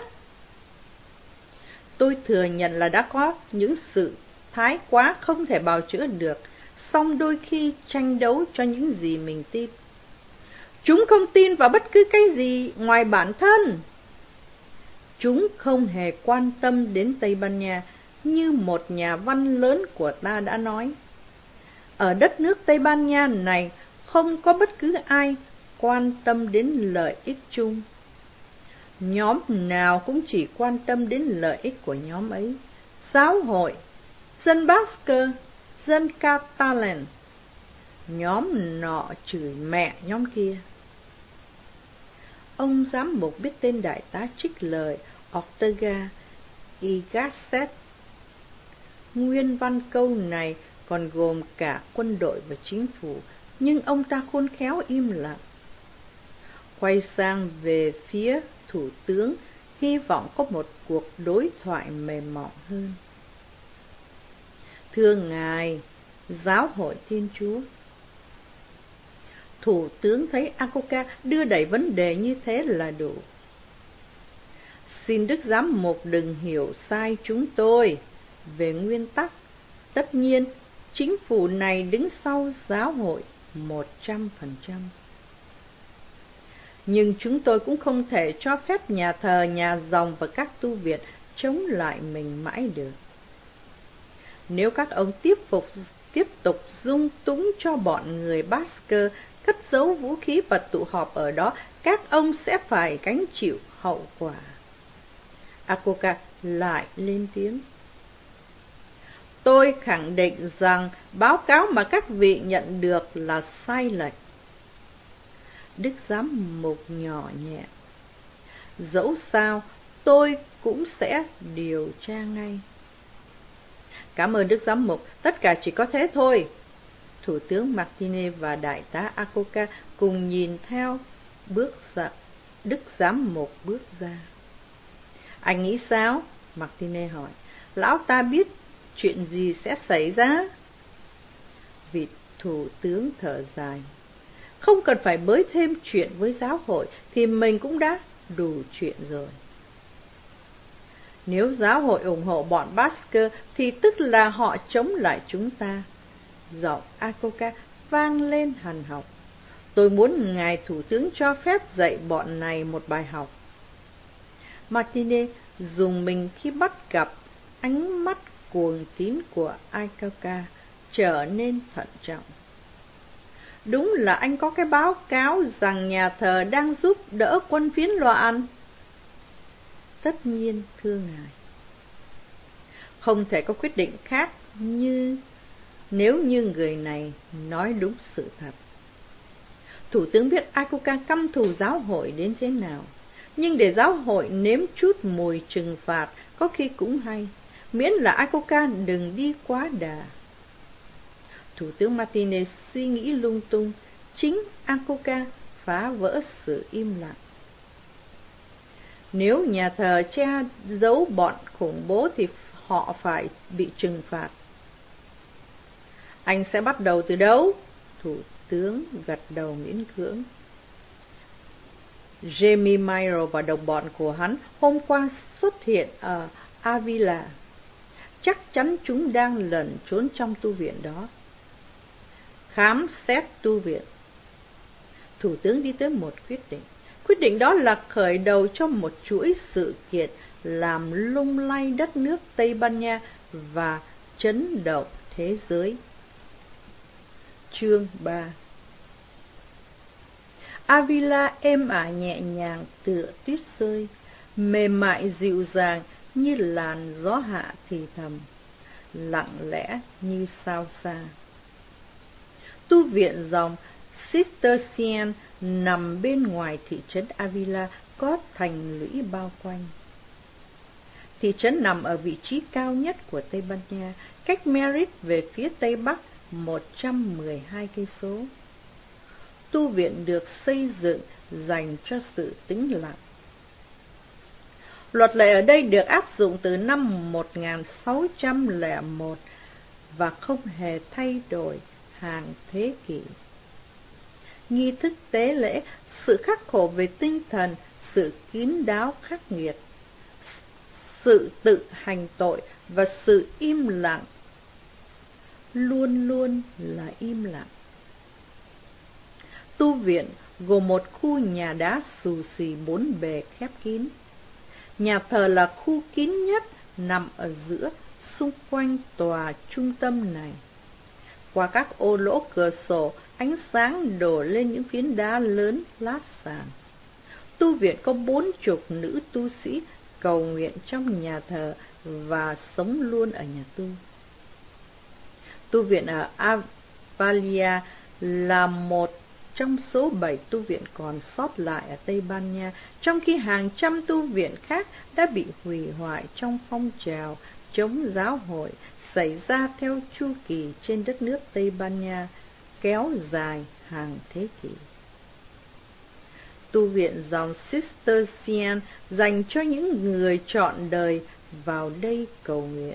Tôi thừa nhận là đã có những sự thái quá không thể bào chữa được, song đôi khi tranh đấu cho những gì mình tin. Chúng không tin vào bất cứ cái gì ngoài bản thân. Chúng không hề quan tâm đến Tây Ban Nha, như một nhà văn lớn của ta đã nói. Ở đất nước Tây Ban Nha này không có bất cứ ai quan tâm đến lợi ích chung. Nhóm nào cũng chỉ quan tâm đến lợi ích của nhóm ấy. Giáo hội, dân Basque, dân Catalan. Nhóm nọ chửi mẹ nhóm kia. Ông giám mục biết tên đại tá trích lời Ortega y Gasset. Nguyên văn câu này còn gồm cả quân đội và chính phủ, nhưng ông ta khôn khéo im lặng. Quay sang về phía thủ tướng, hy vọng có một cuộc đối thoại mềm mỏng hơn. Thưa ngài, giáo hội Thiên Chúa. Thủ tướng thấy Aikoka đưa đẩy vấn đề như thế là đủ. Xin Đức Giám mục đừng hiểu sai chúng tôi. Về nguyên tắc, tất nhiên, chính phủ này đứng sau giáo hội một trăm phần trăm. Nhưng chúng tôi cũng không thể cho phép nhà thờ, nhà dòng và các tu viện chống lại mình mãi được. Nếu các ông tiếp tục, tiếp tục dung túng cho bọn người Basque cất giấu vũ khí và tụ họp ở đó, các ông sẽ phải gánh chịu hậu quả. Aikoka lại lên tiếng. Tôi khẳng định rằng báo cáo mà các vị nhận được là sai lệch. Đức giám mục nhỏ nhẹ. Dẫu sao, tôi cũng sẽ điều tra ngay. Cảm ơn Đức giám mục, tất cả chỉ có thế thôi. Thủ tướng Martinez và đại tá Aikoka cùng nhìn theo bước ra. Đức giám mục bước ra. Anh nghĩ sao? Martinez hỏi. Lão ta biết chuyện gì sẽ xảy ra? Vị thủ tướng thở dài. Không cần phải bới thêm chuyện với giáo hội thì mình cũng đã đủ chuyện rồi. Nếu giáo hội ủng hộ bọn Basque thì tức là họ chống lại chúng ta. Giọng Aikoka vang lên hằn học. Tôi muốn ngài thủ tướng cho phép dạy bọn này một bài học. Martinez dùng mình khi bắt gặp ánh mắt cuồng tín của Aikoka trở nên thận trọng. Đúng là anh có cái báo cáo rằng nhà thờ đang giúp đỡ quân phiến loạn. Tất nhiên, thưa ngài. Không thể có quyết định khác như nếu như người này nói đúng sự thật. Thủ tướng biết Ikoka căm thù giáo hội đến thế nào, nhưng để giáo hội nếm chút mùi trừng phạt có khi cũng hay, miễn là Ikoka đừng đi quá đà. Thủ tướng Martinez suy nghĩ lung tung, chính Ikoka phá vỡ sự im lặng. Nếu nhà thờ che giấu bọn khủng bố thì họ phải bị trừng phạt. Anh sẽ bắt đầu từ đâu? Thủ tướng gật đầu miễn cưỡng. Jamie Myro và đồng bọn của hắn hôm qua xuất hiện ở Avila. Chắc chắn chúng đang lẩn trốn trong tu viện đó. Khám xét tu viện. Thủ tướng đi tới một quyết định. Quyết định đó là khởi đầu cho một chuỗi sự kiện làm lung lay đất nước Tây Ban Nha và chấn động thế giới. Chương ba. Avila êm ả nhẹ nhàng tựa tuyết rơi, mềm mại dịu dàng như làn gió hạ thì thầm, lặng lẽ như sao xa. Tu viện dòng Cistercian nằm bên ngoài thị trấn Avila, có thành lũy bao quanh. Thị trấn nằm ở vị trí cao nhất của Tây Ban Nha, cách Madrid về phía tây bắc một trăm mười hai cây số. Tu viện được xây dựng dành cho sự tĩnh lặng. Luật lệ ở đây được áp dụng từ năm một nghìn sáu trăm lẻ một và không hề thay đổi hàng thế kỷ. Nghi thức tế lễ, sự khắc khổ về tinh thần, sự kín đáo khắc nghiệt, sự tự hành tội và sự im lặng, luôn luôn là im lặng. Tu viện gồm một khu nhà đá xù xì bốn bề khép kín. Nhà thờ là khu kín nhất, nằm ở giữa, xung quanh tòa trung tâm này. Qua các ô lỗ cửa sổ, ánh sáng đổ lên những phiến đá lớn lát sàn. Tu viện có bốn chục nữ tu sĩ cầu nguyện trong nhà thờ và sống luôn ở nhà tu. Tu viện ở Avalia là một trong số bảy tu viện còn sót lại ở Tây Ban Nha, trong khi hàng trăm tu viện khác đã bị hủy hoại trong phong trào chống giáo hội xảy ra theo chu kỳ trên đất nước Tây Ban Nha, kéo dài hàng thế kỷ. Tu viện dòng Cistercian dành cho những người trọn đời vào đây cầu nguyện.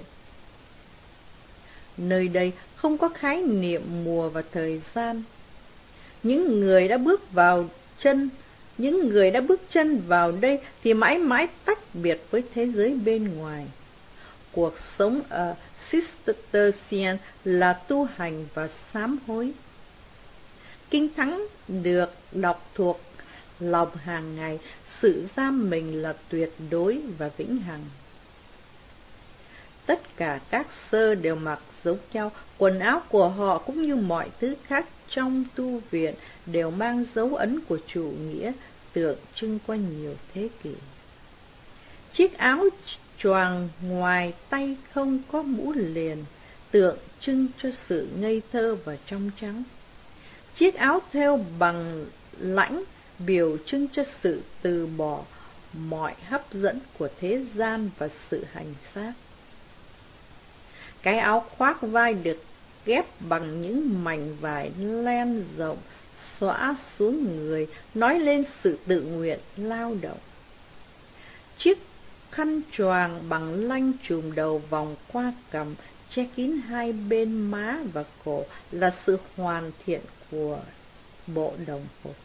Nơi đây không có khái niệm mùa và thời gian. Những người đã bước vào chân, những người đã bước chân vào đây thì mãi mãi tách biệt với thế giới bên ngoài. Cuộc sống ở Cistercian là tu hành và sám hối. Kinh thánh được đọc thuộc lòng hàng ngày, sự giam mình là tuyệt đối và vĩnh hằng. Tất cả các sơ đều mặc giống nhau, quần áo của họ cũng như mọi thứ khác trong tu viện đều mang dấu ấn của chủ nghĩa tượng trưng qua nhiều thế kỷ. Chiếc áo choàng ngoài tay không có mũ liền, tượng trưng cho sự ngây thơ và trong trắng. Chiếc áo thêu bằng lãnh biểu trưng cho sự từ bỏ mọi hấp dẫn của thế gian và sự hành xác. Cái áo khoác vai được ghép bằng những mảnh vải len rộng xõa xuống người, nói lên sự tự nguyện lao động. Chiếc khăn choàng bằng lanh trùm đầu vòng qua cằm, che kín hai bên má và cổ là sự hoàn thiện của bộ đồng phục.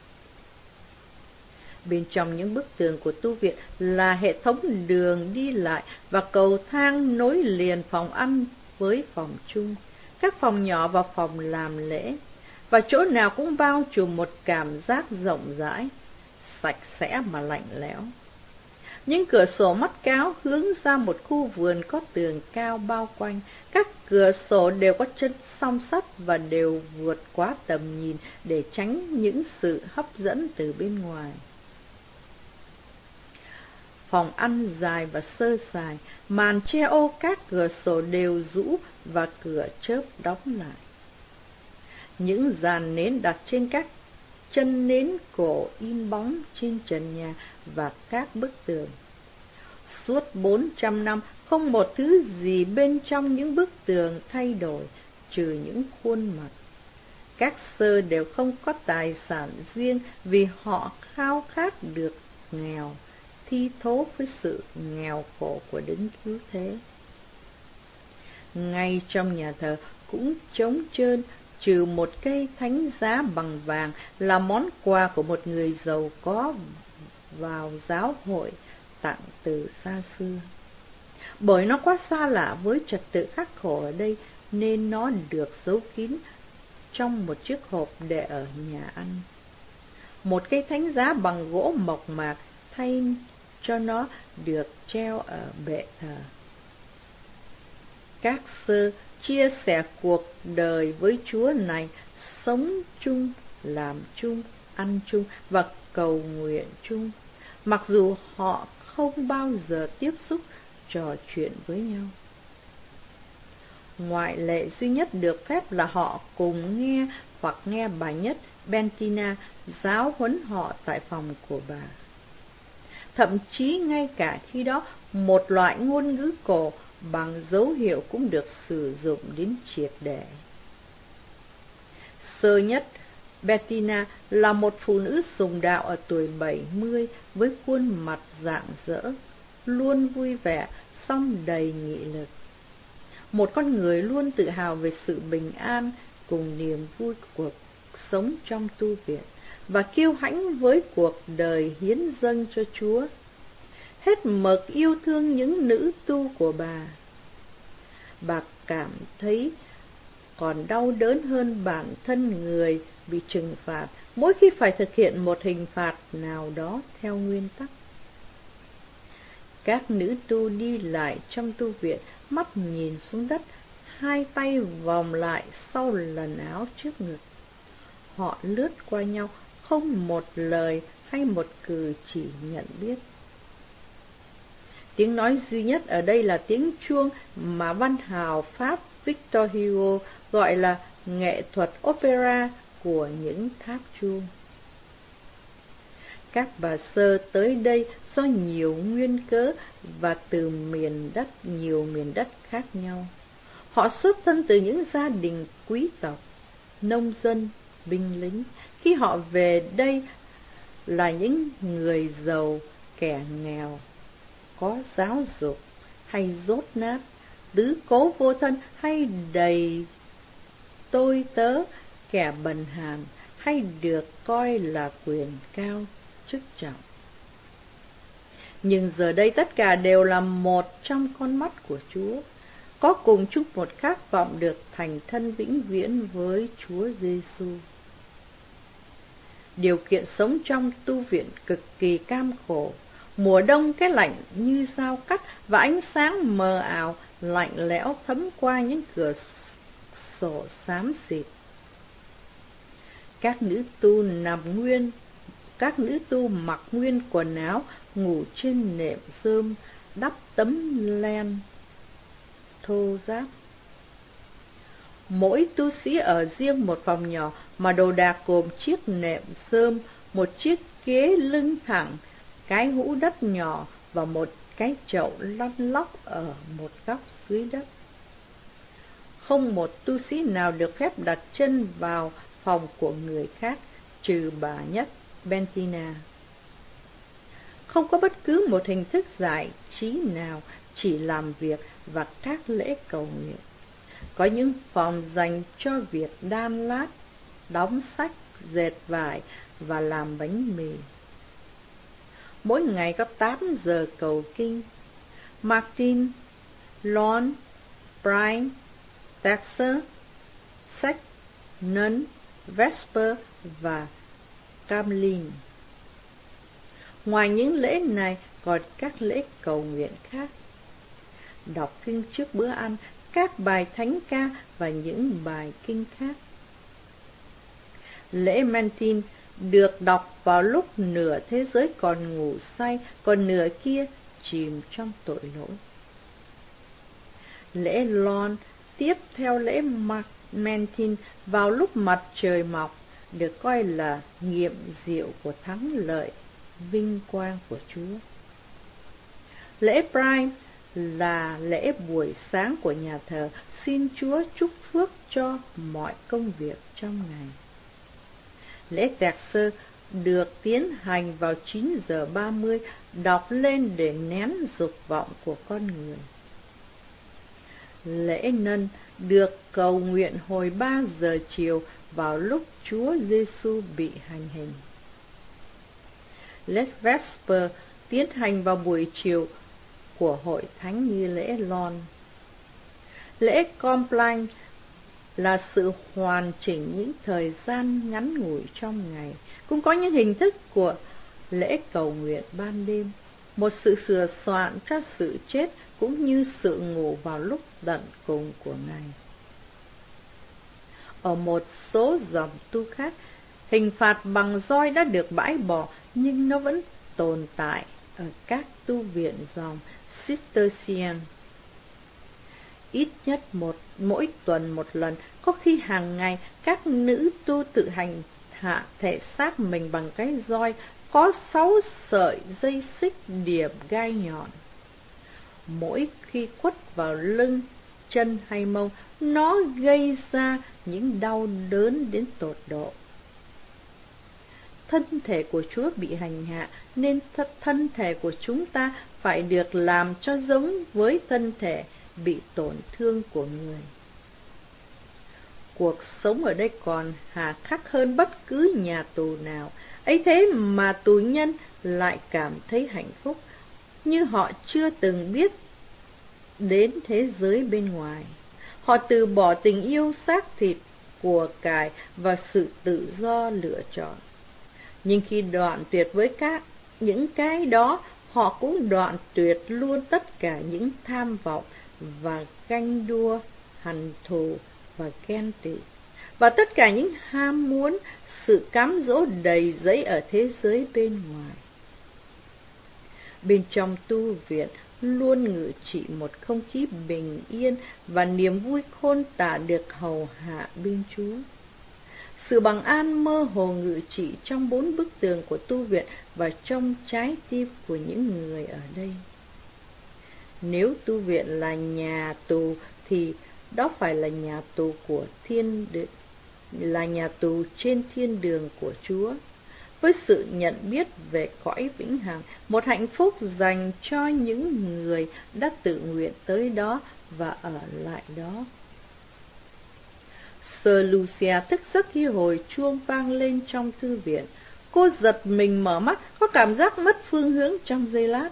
Bên trong những bức tường của tu viện là hệ thống đường đi lại và cầu thang nối liền phòng ăn với phòng chung, các phòng nhỏ và phòng làm lễ, và chỗ nào cũng bao trùm một cảm giác rộng rãi, sạch sẽ mà lạnh lẽo. Những cửa sổ mắt cáo hướng ra một khu vườn có tường cao bao quanh. Các cửa sổ đều có chân song sắt và đều vượt quá tầm nhìn để tránh những sự hấp dẫn từ bên ngoài. Phòng ăn dài và sơ sài, màn che ô các cửa sổ đều rũ và cửa chớp đóng lại. Những dàn nến đặt trên các chân nến cổ in bóng trên trần nhà và các bức tường. Suốt bốn trăm năm, không một thứ gì bên trong những bức tường thay đổi, trừ những khuôn mặt. Các sơ đều không có tài sản riêng vì họ khao khát được nghèo, thi thố với sự nghèo khổ của đấng cứu thế. Ngay trong nhà thờ cũng trống trơn, trừ một cây thánh giá bằng vàng là món quà của một người giàu có vào giáo hội tặng từ xa xưa. Bởi nó quá xa lạ với trật tự khắc khổ ở đây nên nó được giấu kín trong một chiếc hộp để ở nhà ăn. Một cây thánh giá bằng gỗ mộc mạc thay cho nó được treo ở bệ thờ. Các sơ chia sẻ cuộc đời với Chúa này, sống chung, làm chung, ăn chung và cầu nguyện chung, mặc dù họ không bao giờ tiếp xúc, trò chuyện với nhau. Ngoại lệ duy nhất được phép là họ cùng nghe hoặc nghe bà nhất Bentina giáo huấn họ tại phòng của bà. Thậm chí ngay cả khi đó, một loại ngôn ngữ cổ bằng dấu hiệu cũng được sử dụng đến triệt để. Sơ nhất Bettina là một phụ nữ sùng đạo ở tuổi bảy mươi với khuôn mặt rạng rỡ, luôn vui vẻ, song đầy nghị lực. Một con người luôn tự hào về sự bình an cùng niềm vui của cuộc sống trong tu viện và kiêu hãnh với cuộc đời hiến dâng cho Chúa. Hết mực yêu thương những nữ tu của bà. Bà cảm thấy còn đau đớn hơn bản thân người bị trừng phạt mỗi khi phải thực hiện một hình phạt nào đó theo nguyên tắc. Các nữ tu đi lại trong tu viện, mắt nhìn xuống đất, hai tay vòng lại sau lần áo trước ngực. Họ lướt qua nhau, không một lời hay một cử chỉ nhận biết. Tiếng nói duy nhất ở đây là tiếng chuông mà văn hào Pháp Victor Hugo gọi là nghệ thuật opera của những tháp chuông. Các bà sơ tới đây do nhiều nguyên cớ và từ miền đất nhiều miền đất khác nhau. Họ xuất thân từ những gia đình quý tộc, nông dân, binh lính. Khi họ về đây là những người giàu, kẻ nghèo, có giáo dục hay dốt nát, tứ cố vô thân hay đầy tôi tớ, kẻ bần hàn hay được coi là quyền cao chức trọng. Nhưng giờ đây tất cả đều là một trong con mắt của Chúa, có cùng chung một khát vọng được thành thân vĩnh viễn với Chúa Giêsu. Điều kiện sống trong tu viện cực kỳ cam khổ. Mùa đông cái lạnh như dao cắt và ánh sáng mờ ảo lạnh lẽo thấm qua những cửa sổ xám xịt. Các nữ tu nằm nguyên, các nữ tu mặc nguyên quần áo, ngủ trên nệm rơm, đắp tấm len thô ráp. Mỗi tu sĩ ở riêng một phòng nhỏ mà đồ đạc gồm chiếc nệm rơm, một chiếc ghế lưng thẳng, cái hũ đất nhỏ và một cái chậu lăn lóc ở một góc dưới đất. Không một tu sĩ nào được phép đặt chân vào phòng của người khác, trừ bà nhất Bentina. Không có bất cứ một hình thức giải trí nào, chỉ làm việc và các lễ cầu nguyện. Có những phòng dành cho việc đan lát, đóng sách, dệt vải và làm bánh mì. Mỗi ngày có tám giờ cầu kinh. Martin, Lon, Brian, Dexter, Sách, Nấn, Vesper và Camlin. Ngoài những lễ này, còn các lễ cầu nguyện khác. Đọc kinh trước bữa ăn, các bài thánh ca và những bài kinh khác. Lễ Mantin được đọc vào lúc nửa thế giới còn ngủ say, còn nửa kia chìm trong tội lỗi. Lễ Lon tiếp theo lễ Mantin vào lúc mặt trời mọc, được coi là nghiệm diệu của thắng lợi, vinh quang của Chúa. Lễ Prime là lễ buổi sáng của nhà thờ, xin Chúa chúc phước cho mọi công việc trong ngày. Lễ Tẹt Sơ được tiến hành vào chín giờ ba mươi, đọc lên để nén dục vọng của con người. Lễ Nân được cầu nguyện hồi ba giờ chiều vào lúc Chúa Giêsu bị hành hình. Lễ Vesper tiến hành vào buổi chiều của hội thánh nghi lễ Lon. Lễ Compline là sự hoàn chỉnh những thời gian ngắn ngủi trong ngày, cũng có những hình thức của lễ cầu nguyện ban đêm, một sự sửa soạn cho sự chết cũng như sự ngủ vào lúc tận cùng của ngày. Ở một số dòng tu khác, hình phạt bằng roi đã được bãi bỏ, nhưng nó vẫn tồn tại ở các tu viện dòng Cistercian. Ít nhất một mỗi tuần một lần, có khi hàng ngày, các nữ tu tự hành hạ thể xác mình bằng cái roi có sáu sợi dây xích điểm gai nhọn. Mỗi khi quất vào lưng, chân hay mông, nó gây ra những đau đớn đến tột độ. Thân thể của Chúa bị hành hạ, nên thân thể của chúng ta phải được làm cho giống với thân thể bị tổn thương của người. Cuộc sống ở đây còn hà khắc hơn bất cứ nhà tù nào, ấy thế mà tù nhân lại cảm thấy hạnh phúc, như họ chưa từng biết đến thế giới bên ngoài. Họ từ bỏ tình yêu xác thịt, của cải và sự tự do lựa chọn. Nhưng khi đoạn tuyệt với các những cái đó, họ cũng đoạn tuyệt luôn tất cả những tham vọng và ganh đua, hằn thù và ghen tị, và tất cả những ham muốn, sự cám dỗ đầy dẫy ở thế giới bên ngoài. Bên trong tu viện luôn ngự trị một không khí bình yên và niềm vui khôn tả được hầu hạ bên Chúa. Sự bằng an mơ hồ ngự trị trong bốn bức tường của tu viện và trong trái tim của những người ở đây. Nếu tu viện là nhà tù thì đó phải là nhà tù của thiên đường, là nhà tù trên thiên đường của Chúa, với sự nhận biết về cõi vĩnh hằng, một hạnh phúc dành cho những người đã tự nguyện tới đó và ở lại đó. Sơ Lucia thức giấc khi hồi chuông vang lên trong thư viện. Cô giật mình mở mắt, có cảm giác mất phương hướng trong giây lát.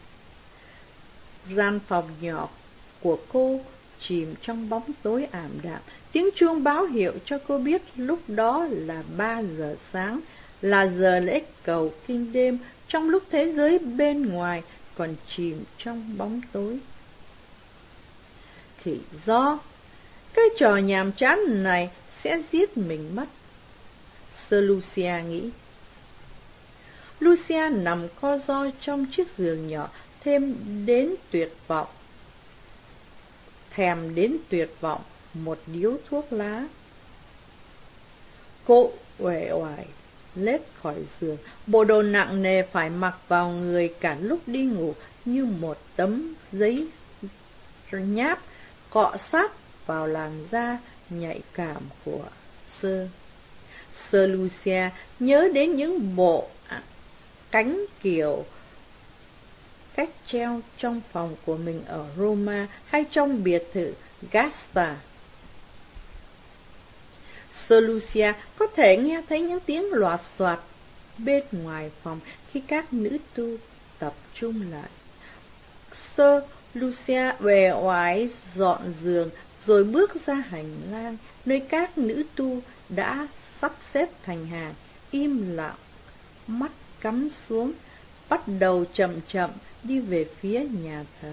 Gian phòng nhỏ của cô chìm trong bóng tối ảm đạm. Tiếng chuông báo hiệu cho cô biết lúc đó là ba giờ sáng, là giờ lễ cầu kinh đêm, trong lúc thế giới bên ngoài còn chìm trong bóng tối. Thì do cái trò nhàm chán này sẽ giết mình mất, Sơ Lucia nghĩ. Lucia nằm co ro trong chiếc giường nhỏ, thêm đến tuyệt vọng, thèm đến tuyệt vọng một điếu thuốc lá. Cô uể oải lết khỏi giường, bộ đồ nặng nề phải mặc vào người cả lúc đi ngủ như một tấm giấy nháp cọ sát vào làn da nhạy cảm của Sơ. Sơ Lucia nhớ đến những bộ cánh kiểu cách treo trong phòng của mình ở Roma hay trong biệt thự Gasta. Sơ Lucia có thể nghe thấy những tiếng loạt soạt bên ngoài phòng khi các nữ tu tập trung lại. Sơ Lucia uể oải dọn giường rồi bước ra hành lang, nơi các nữ tu đã sắp xếp thành hàng, im lặng, mắt cắm xuống, bắt đầu chậm chậm đi về phía nhà thờ.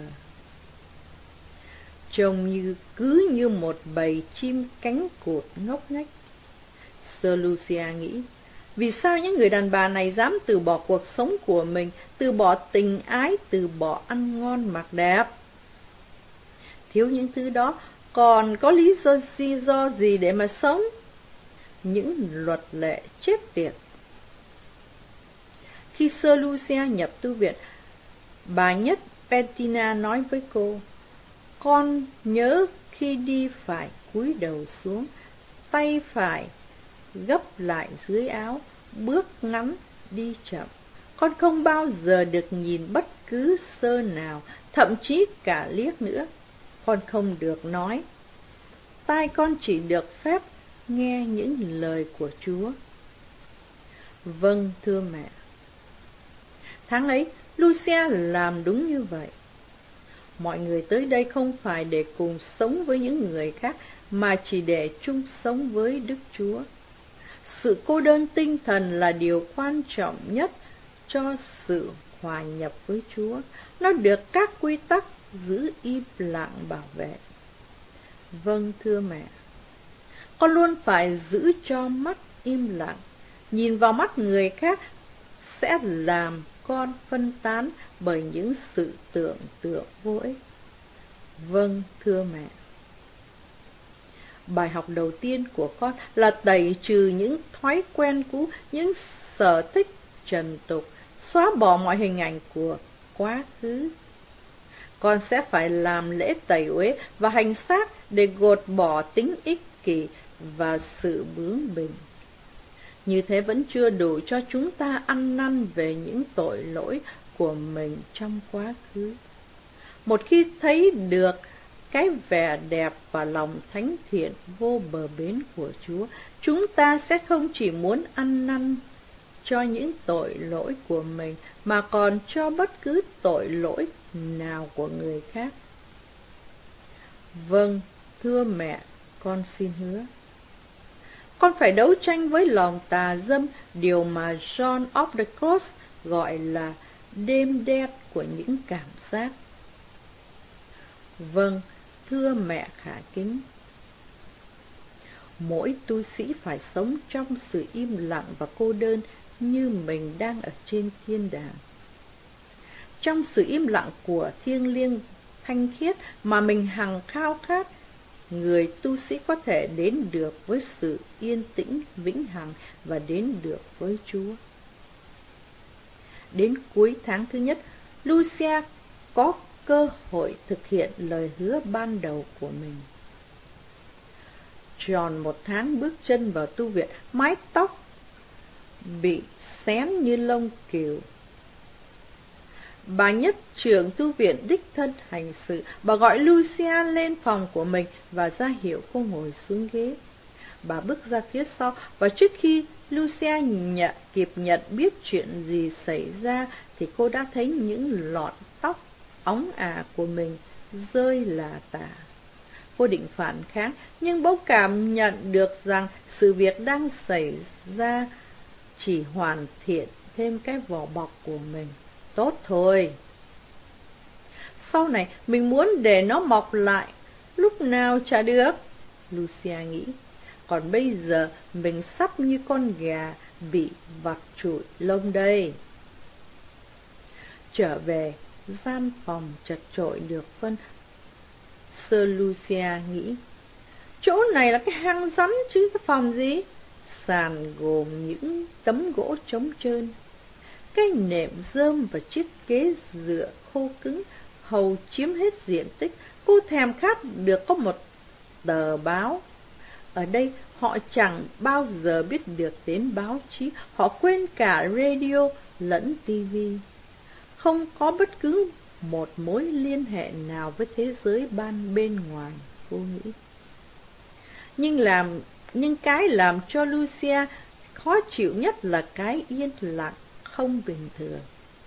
Trông như cứ như một bầy chim cánh cụt ngốc nghếch. Sir Lucia nghĩ, vì sao những người đàn bà này dám từ bỏ cuộc sống của mình, từ bỏ tình ái, từ bỏ ăn ngon mặc đẹp? Thiếu những thứ đó, còn có lý do, lý do gì để mà sống? Những luật lệ chết tiệt. Khi Sir Lucia nhập tu viện, bà nhất Bettina nói với cô, con nhớ khi đi phải cúi đầu xuống, tay phải gấp lại dưới áo, bước ngắn, đi chậm. Con không bao giờ được nhìn bất cứ sơ nào, thậm chí cả liếc nữa. Con không được nói. Tai con chỉ được phép nghe những lời của Chúa. Vâng, thưa mẹ. Tháng ấy, Lucia làm đúng như vậy. Mọi người tới đây không phải để cùng sống với những người khác, mà chỉ để chung sống với Đức Chúa. Sự cô đơn tinh thần là điều quan trọng nhất cho sự hòa nhập với Chúa. Nó được các quy tắc giữ im lặng bảo vệ. Vâng, thưa mẹ. Con luôn phải giữ cho mắt im lặng. Nhìn vào mắt người khác sẽ làm con phân tán bởi những sự tưởng tượng vô ích. Vâng, thưa mẹ. Bài học đầu tiên của con là tẩy trừ những thói quen cũ, những sở thích trần tục, xóa bỏ mọi hình ảnh của quá khứ. Con sẽ phải làm lễ tẩy uế và hành xác để gột bỏ tính ích kỷ và sự bướng bỉnh. Như thế vẫn chưa đủ cho chúng ta ăn năn về những tội lỗi của mình trong quá khứ. Một khi thấy được cái vẻ đẹp và lòng thánh thiện vô bờ bến của Chúa, chúng ta sẽ không chỉ muốn ăn năn cho những tội lỗi của mình, mà còn cho bất cứ tội lỗi nào của người khác. Vâng, thưa mẹ, con xin hứa. Con phải đấu tranh với lòng tà dâm, điều mà John of the Cross gọi là đêm đen của những cảm giác. Vâng, thưa mẹ khả kính. Mỗi tu sĩ phải sống trong sự im lặng và cô đơn như mình đang ở trên thiên đàng. Trong sự im lặng của thiêng liêng thanh khiết mà mình hằng khao khát, người tu sĩ có thể đến được với sự yên tĩnh vĩnh hằng và đến được với Chúa. Đến cuối tháng thứ nhất, Lucia có cơ hội thực hiện lời hứa ban đầu của mình. Tròn một tháng bước chân vào tu viện, mái tóc bị xén như lông cừu. Bà nhất trưởng tu viện đích thân hành sự. Bà gọi Lucia lên phòng của mình và ra hiệu cô ngồi xuống ghế. Bà bước ra phía sau, và trước khi Lucia nhận, kịp nhận biết chuyện gì xảy ra thì cô đã thấy những lọn tóc óng ả của mình rơi lả tả. Cô định phản kháng, nhưng bỗng cảm nhận được rằng sự việc đang xảy ra chỉ hoàn thiện thêm cái vỏ bọc của mình. Tốt thôi. Sau này mình muốn để nó mọc lại lúc nào chả được, Lucia nghĩ. Còn bây giờ mình sắp như con gà bị vặt trụi lông đây. Trở về gian phòng chật chội được phân, Sir Lucia nghĩ, chỗ này là cái hang rắn chứ cái phòng gì. Sàn gồm những tấm gỗ trống trơn, cái nệm rơm và chiếc ghế dựa khô cứng hầu chiếm hết diện tích. Cô thèm khát được có một tờ báo. Ở đây họ chẳng bao giờ biết được đến báo chí, họ quên cả radio lẫn tivi. Không có bất cứ một mối liên hệ nào với thế giới ban bên ngoài, cô nghĩ. Nhưng làm nhưng cái làm cho Lucia khó chịu nhất là cái yên lặng không bình thường.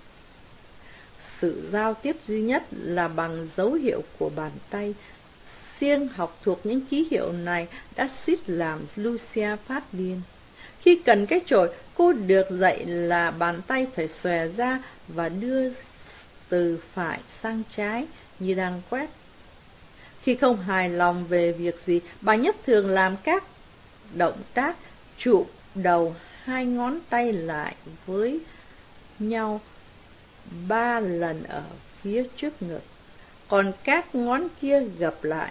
Sự giao tiếp duy nhất là bằng dấu hiệu của bàn tay. Siêng học thuộc những ký hiệu này đã suýt làm Lucia phát điên. Khi cần cái chổi, cô được dạy là bàn tay phải xòe ra và đưa từ phải sang trái như đang quét. Khi không hài lòng về việc gì, bà nhất thường làm các động tác chụm đầu hai ngón tay lại với nhau ba lần ở phía trước ngực, còn các ngón kia gập lại.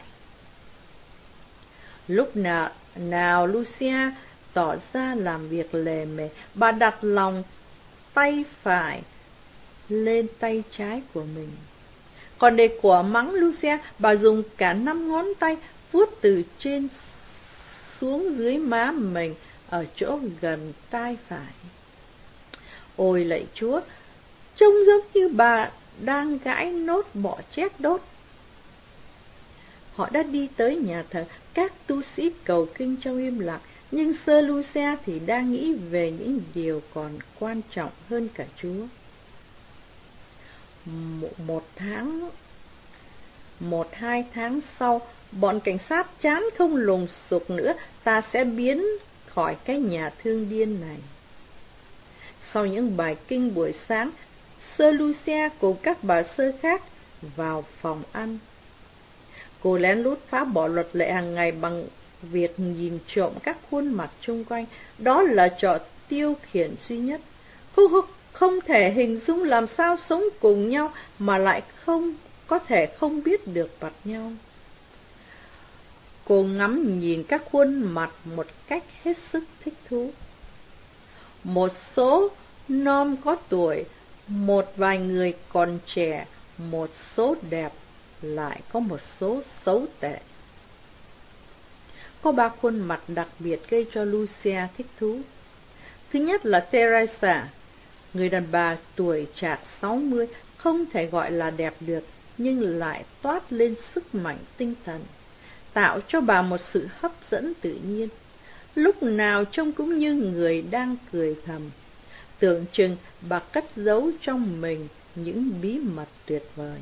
Lúc nào, nào Lucia tỏ ra làm việc lề mề, bà đặt lòng tay phải lên tay trái của mình. Còn để quả mắng Lucia, bà dùng cả năm ngón tay vuốt từ trên xuống dưới má mình ở chỗ gần tai phải. Ôi lạy Chúa, trông giống như bà đang gãi nốt bọ chét đốt. Họ đã đi tới nhà thờ, các tu sĩ cầu kinh trong im lặng, nhưng Sơ Lucia thì đang nghĩ về những điều còn quan trọng hơn cả Chúa. Một tháng, một hai tháng sau, bọn cảnh sát chán không lùng sục nữa, ta sẽ biến khỏi cái nhà thương điên này. Sau những bài kinh buổi sáng, Sơ Lucia cùng các bà sơ khác vào phòng ăn. Cô lén lút phá bỏ luật lệ hàng ngày bằng việc nhìn trộm các khuôn mặt chung quanh. Đó là trò tiêu khiển duy nhất. Cô không thể hình dung làm sao sống cùng nhau mà lại không có thể không biết được mặt nhau. Cô ngắm nhìn các khuôn mặt một cách hết sức thích thú. Một số non có tuổi, một vài người còn trẻ, một số đẹp, lại có một số xấu tệ. Có ba khuôn mặt đặc biệt gây cho Lucia thích thú. Thứ nhất là Teresa, người đàn bà tuổi trạc sáu mươi, không thể gọi là đẹp được, nhưng lại toát lên sức mạnh tinh thần, tạo cho bà một sự hấp dẫn tự nhiên. Lúc nào trông cũng như người đang cười thầm, tưởng chừng bà cất giấu trong mình những bí mật tuyệt vời.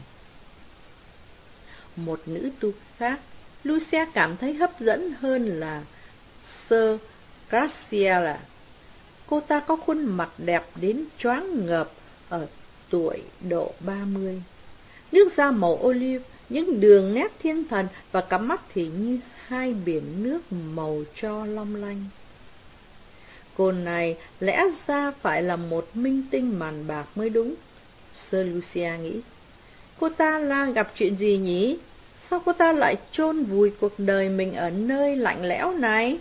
Một nữ tu khác, Lucia cảm thấy hấp dẫn hơn là Sơ Graciela. Cô ta có khuôn mặt đẹp đến choáng ngợp ở tuổi độ ba mươi. Nước da màu olive, những đường nét thiên thần và cặp mắt thì như hai biển nước màu tro long lanh. Cô này lẽ ra phải là một minh tinh màn bạc mới đúng, Sơ Lucia nghĩ. Cô ta là gặp chuyện gì nhỉ? Sao cô ta lại chôn vùi cuộc đời mình ở nơi lạnh lẽo này?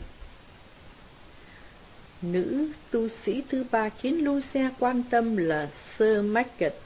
Nữ tu sĩ thứ ba khiến Lucia quan tâm là Sơ Margaret.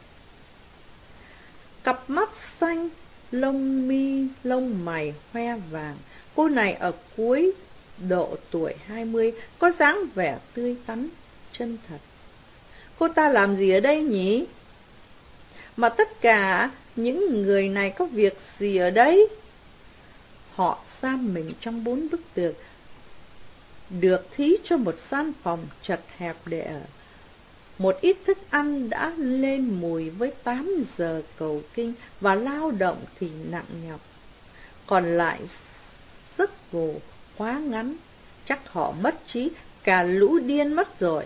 Cặp mắt xanh, lông mi, lông mày hoe vàng. Cô này ở cuối độ tuổi hai mươi, có dáng vẻ tươi tắn, chân thật. Cô ta làm gì ở đây nhỉ? Mà tất cả những người này có việc gì ở đây? Họ giam mình trong bốn bức tường, được thí cho một gian phòng chật hẹp để ở. Một ít thức ăn đã lên mùi với tám giờ cầu kinh và lao động thì nặng nhọc. Còn lại giấc ngủ quá ngắn, chắc họ mất trí, cả lũ điên mất rồi.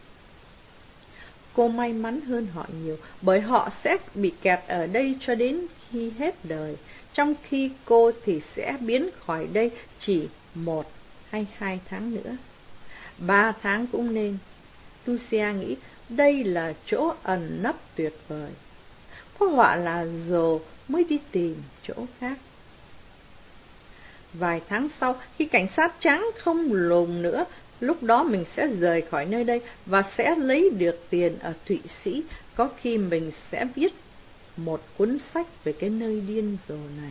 Cô may mắn hơn họ nhiều, bởi họ sẽ bị kẹt ở đây cho đến khi hết đời, trong khi cô thì sẽ biến khỏi đây chỉ một hay hai tháng nữa. Ba tháng cũng nên. Lucia nghĩ đây là chỗ ẩn nấp tuyệt vời. Có họa là dồ mới đi tìm chỗ khác. Vài tháng sau, khi cảnh sát trắng không lùng nữa, lúc đó mình sẽ rời khỏi nơi đây và sẽ lấy được tiền ở Thụy Sĩ. Có khi mình sẽ viết một cuốn sách về cái nơi điên rồ này.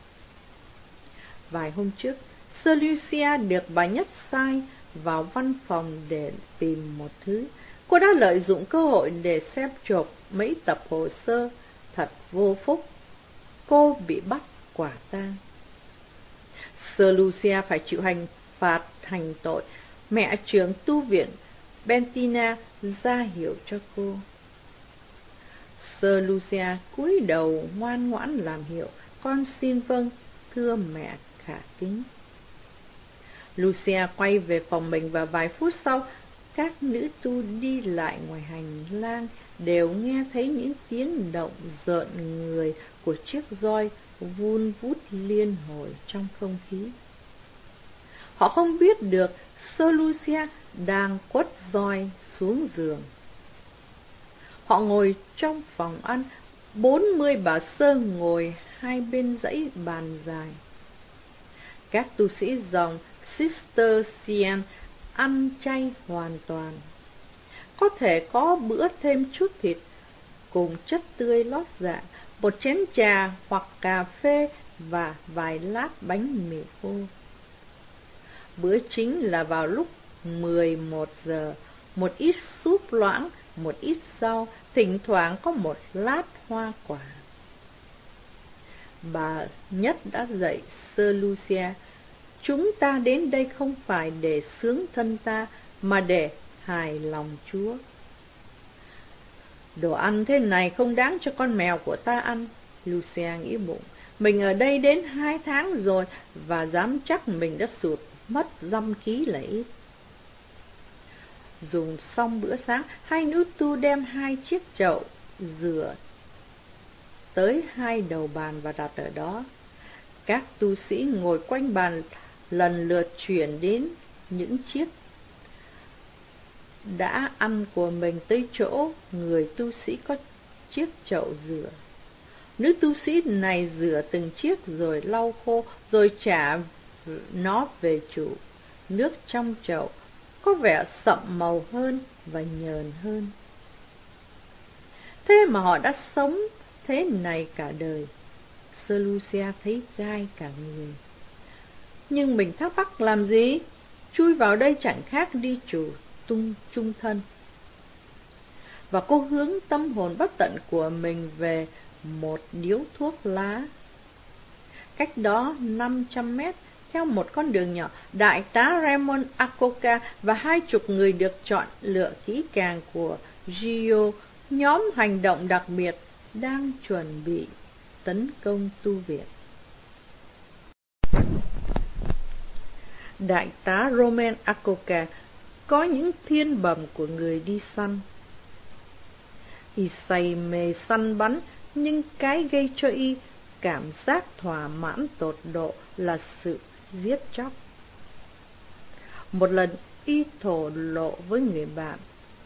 Vài hôm trước, Sơ Lucia được bà Nhất sai vào văn phòng để tìm một thứ. Cô đã lợi dụng cơ hội để xem chộp mấy tập hồ sơ. Thật vô phúc. Cô bị bắt quả tang. Sơ Lucia phải chịu hành phạt hành tội. Mẹ trưởng tu viện Bentina ra hiệu cho cô. Sơ Lucia cúi đầu ngoan ngoãn làm hiệu. Con xin vâng, thưa mẹ khả kính. Lucia quay về phòng mình và vài phút sau, các nữ tu đi lại ngoài hành lang đều nghe thấy những tiếng động rợn người của chiếc roi vun vút liên hồi trong không khí. Họ không biết được Sơ Lucia đang quất roi xuống giường. Họ ngồi trong phòng ăn, bốn mươi bà sơ ngồi hai bên dãy bàn dài. Các tu sĩ dòng Cistercian ăn chay hoàn toàn. Có thể có bữa thêm chút thịt cùng chất tươi lót dạ, một chén trà hoặc cà phê và vài lát bánh mì khô. Bữa chính là vào lúc mười một giờ, một ít súp loãng, một ít rau, thỉnh thoảng có một lát hoa quả. Bà Nhất đã dạy Sơ Lucia, chúng ta đến đây không phải để sướng thân ta, mà để hài lòng Chúa. Đồ ăn thế này không đáng cho con mèo của ta ăn, Lucia nghĩ bụng. Mình ở đây đến hai tháng rồi, và dám chắc mình đã sụt mất dăm ký là ít. Dùng xong bữa sáng, hai nữ tu đem hai chiếc chậu rửa tới hai đầu bàn và đặt ở đó. Các tu sĩ ngồi quanh bàn lần lượt chuyển đến những chiếc đã ăn của mình tới chỗ người tu sĩ có chiếc chậu rửa. Nữ tu sĩ này rửa từng chiếc rồi lau khô, rồi trả nó về chủ. Nước trong chậu có vẻ sậm màu hơn và nhờn hơn. Thế mà họ đã sống thế này cả đời. Sơ Lucia thấy gai cả người. Nhưng mình thắc mắc làm gì? Chui vào đây chẳng khác đi chủ tung chung thân. Và cô hướng tâm hồn bất tận của mình về một điếu thuốc lá. Cách đó năm trăm mét, theo một con đường nhỏ, đại tá Raymond Acoca và hai chục người được chọn lựa kỹ càng của Gio, nhóm hành động đặc biệt, đang chuẩn bị tấn công tu viện. Đại tá Roman Acoca có những thiên bẩm của người đi săn. Y say mê săn bắn, nhưng cái gây cho y cảm giác thỏa mãn tột độ là sự giết chóc. Một lần y thổ lộ với người bạn: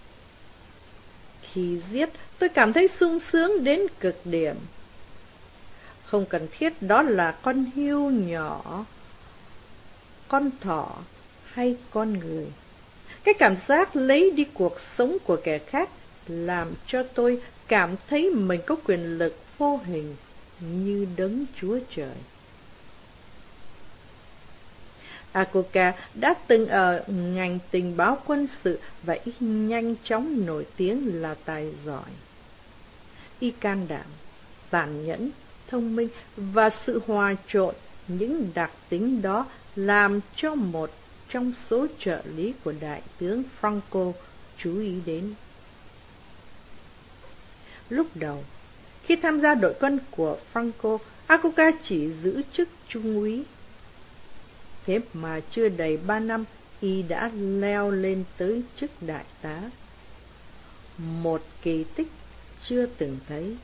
khi giết, tôi cảm thấy sung sướng đến cực điểm. Không cần thiết đó là con hươu nhỏ, con thỏ hay con người. Cái cảm giác lấy đi cuộc sống của kẻ khác làm cho tôi cảm thấy mình có quyền lực vô hình như đấng Chúa Trời. Acoca đã từng ở ngành tình báo quân sự và y nhanh chóng nổi tiếng là tài giỏi. Y can đảm, tàn nhẫn, thông minh và sự hòa trộn những đặc tính đó làm cho một trong số trợ lý của đại tướng Franco chú ý đến. Lúc đầu, khi tham gia đội quân của Franco, Acoca chỉ giữ chức trung úy. Thế mà chưa đầy ba năm, y đã leo lên tới chức đại tá. Một kỳ tích chưa từng thấy.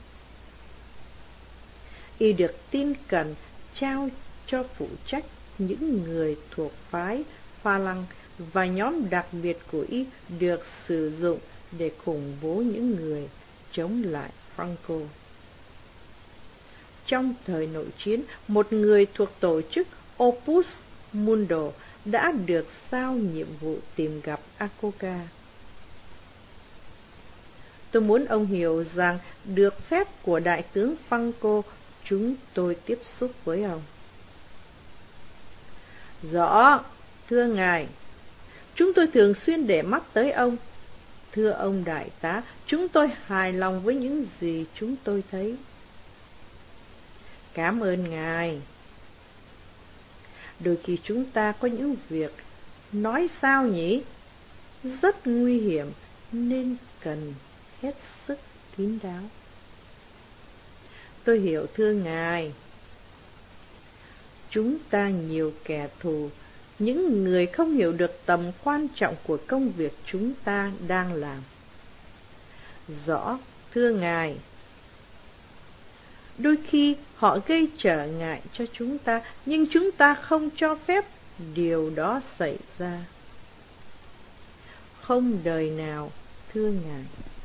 Y được tin cẩn trao cho phụ trách những người thuộc phái Pha Lăng, và nhóm đặc biệt của y được sử dụng để khủng bố những người chống lại Franco. Trong thời nội chiến, một người thuộc tổ chức Opus Mundo đã được giao nhiệm vụ tìm gặp Acoca. Tôi muốn ông hiểu rằng được phép của đại tướng Franco, chúng tôi tiếp xúc với ông. Rõ, thưa ngài, chúng tôi thường xuyên để mắt tới ông. Thưa ông đại tá, chúng tôi hài lòng với những gì chúng tôi thấy. Cảm ơn ngài. Đôi khi chúng ta có những việc, nói sao nhỉ, rất nguy hiểm nên cần hết sức kín đáo. Tôi hiểu thưa ngài. Chúng ta nhiều kẻ thù, những người không hiểu được tầm quan trọng của công việc chúng ta đang làm. Rõ, thưa Ngài. Đôi khi họ gây trở ngại cho chúng ta, nhưng chúng ta không cho phép điều đó xảy ra. Không đời nào, thưa Ngài.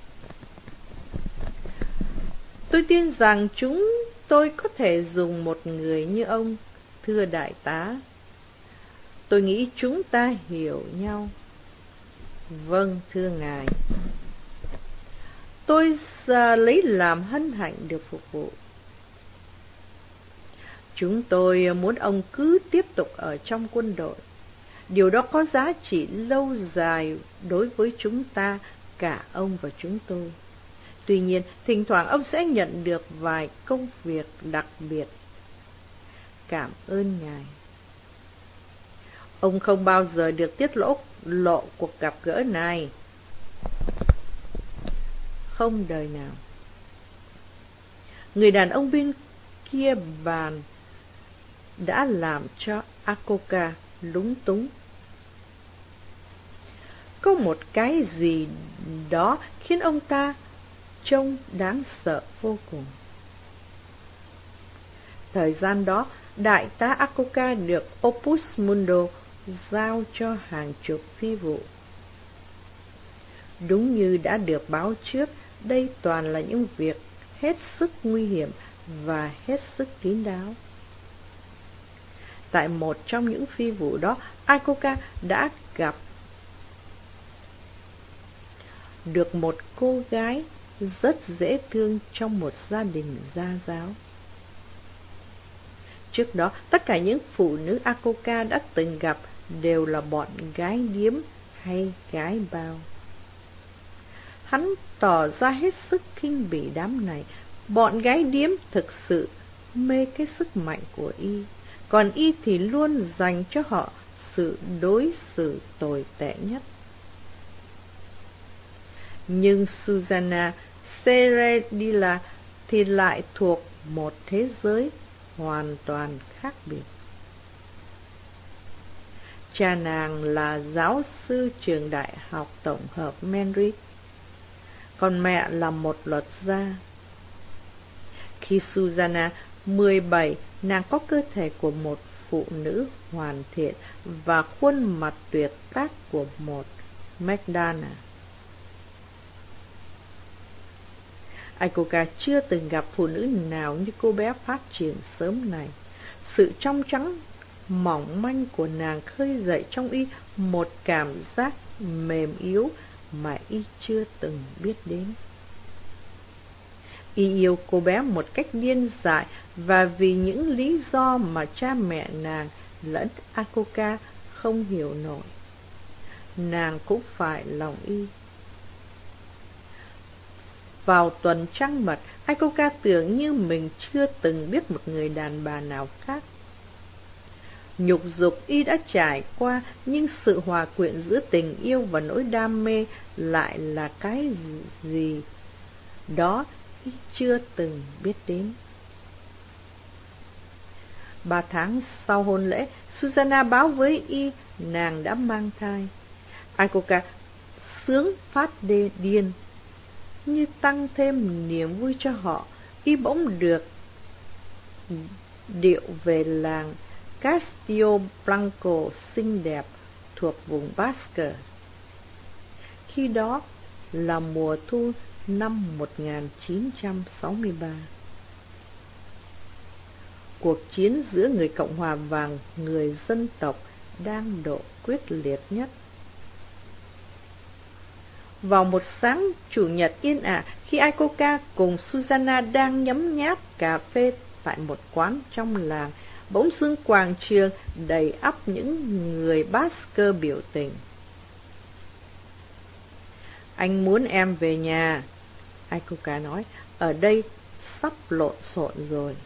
Tôi tin rằng chúng tôi có thể dùng một người như ông, thưa đại tá. Tôi nghĩ chúng ta hiểu nhau. Vâng, thưa Ngài. Tôi à, lấy làm hân hạnh được phục vụ. Chúng tôi muốn ông cứ tiếp tục ở trong quân đội. Điều đó có giá trị lâu dài đối với chúng ta, cả ông và chúng tôi. Tuy nhiên, thỉnh thoảng ông sẽ nhận được vài công việc đặc biệt. Cảm ơn Ngài. Ông không bao giờ được tiết lộ lộ cuộc gặp gỡ này. Không đời nào. Người đàn ông bên kia bàn đã làm cho Akoka lúng túng. Có một cái gì đó khiến ông ta trông đáng sợ vô cùng. Thời gian đó, đại tá Akoka được Opus Mundo giao cho hàng chục phi vụ. Đúng như đã được báo trước, đây toàn là những việc hết sức nguy hiểm và hết sức kín đáo. Tại một trong những phi vụ đó, Akoka đã gặp được một cô gái rất dễ thương trong một gia đình gia giáo. Trước đó, tất cả những phụ nữ Akoka đã từng gặp đều là bọn gái điếm hay gái bao. Hắn tỏ ra hết sức khinh bỉ đám này. Bọn gái điếm thực sự mê cái sức mạnh của y, còn y thì luôn dành cho họ sự đối xử tồi tệ nhất. Nhưng Susanna Seredila thì lại thuộc một thế giới hoàn toàn khác biệt. Cha nàng là giáo sư trường đại học tổng hợp Manrique, còn mẹ là một luật gia. Khi Susanna mười bảy, nàng có cơ thể của một phụ nữ hoàn thiện và khuôn mặt tuyệt tác của một Magdalena. Akoka chưa từng gặp phụ nữ nào như cô bé phát triển sớm này. Sự trong trắng mỏng manh của nàng khơi dậy trong y một cảm giác mềm yếu mà y chưa từng biết đến. Y yêu cô bé một cách điên dại, và vì những lý do mà cha mẹ nàng lẫn Akoka không hiểu nổi, nàng cũng phải lòng y. Vào tuần trăng mật, Akoka tưởng như mình chưa từng biết một người đàn bà nào khác. Nhục dục y đã trải qua, nhưng sự hòa quyện giữa tình yêu và nỗi đam mê lại là cái gì đó y chưa từng biết đến. Ba tháng sau hôn lễ, Susanna báo với y nàng đã mang thai. Akoka sướng phát đê điên. Như tăng thêm niềm vui cho họ, y bỗng được điệu về làng Castillo Blanco xinh đẹp thuộc vùng Basque. Khi đó là mùa thu năm một nghìn chín trăm sáu mươi ba. Cuộc chiến giữa người Cộng hòa và người dân tộc đang độ quyết liệt nhất. Vào một sáng chủ nhật yên ả, khi Akoka cùng Susanna đang nhấm nháp cà phê tại một quán trong làng, bỗng dưng quảng trường đầy ắp những người Basque biểu tình. Anh muốn em về nhà, Akoka nói, ở đây sắp lộn xộn rồi.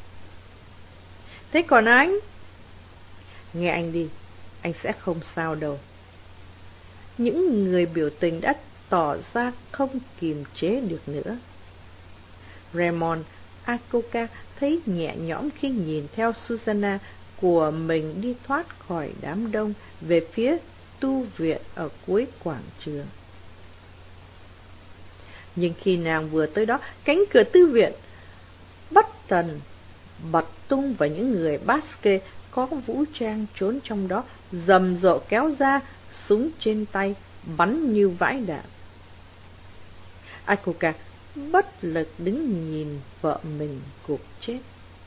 Thế còn anh? Nghe anh đi, anh sẽ không sao đâu. Những người biểu tình đã tỏ ra không kiềm chế được nữa. Raymond Akoka thấy nhẹ nhõm khi nhìn theo Susanna của mình đi thoát khỏi đám đông về phía tu viện ở cuối quảng trường. Nhưng khi nàng vừa tới đó, cánh cửa tư viện bất tần bật tung và những người Basque có vũ trang trốn trong đó rầm rộ kéo ra, súng trên tay bắn như vãi đạn. Akoka bất lực đứng nhìn vợ mình gục chết.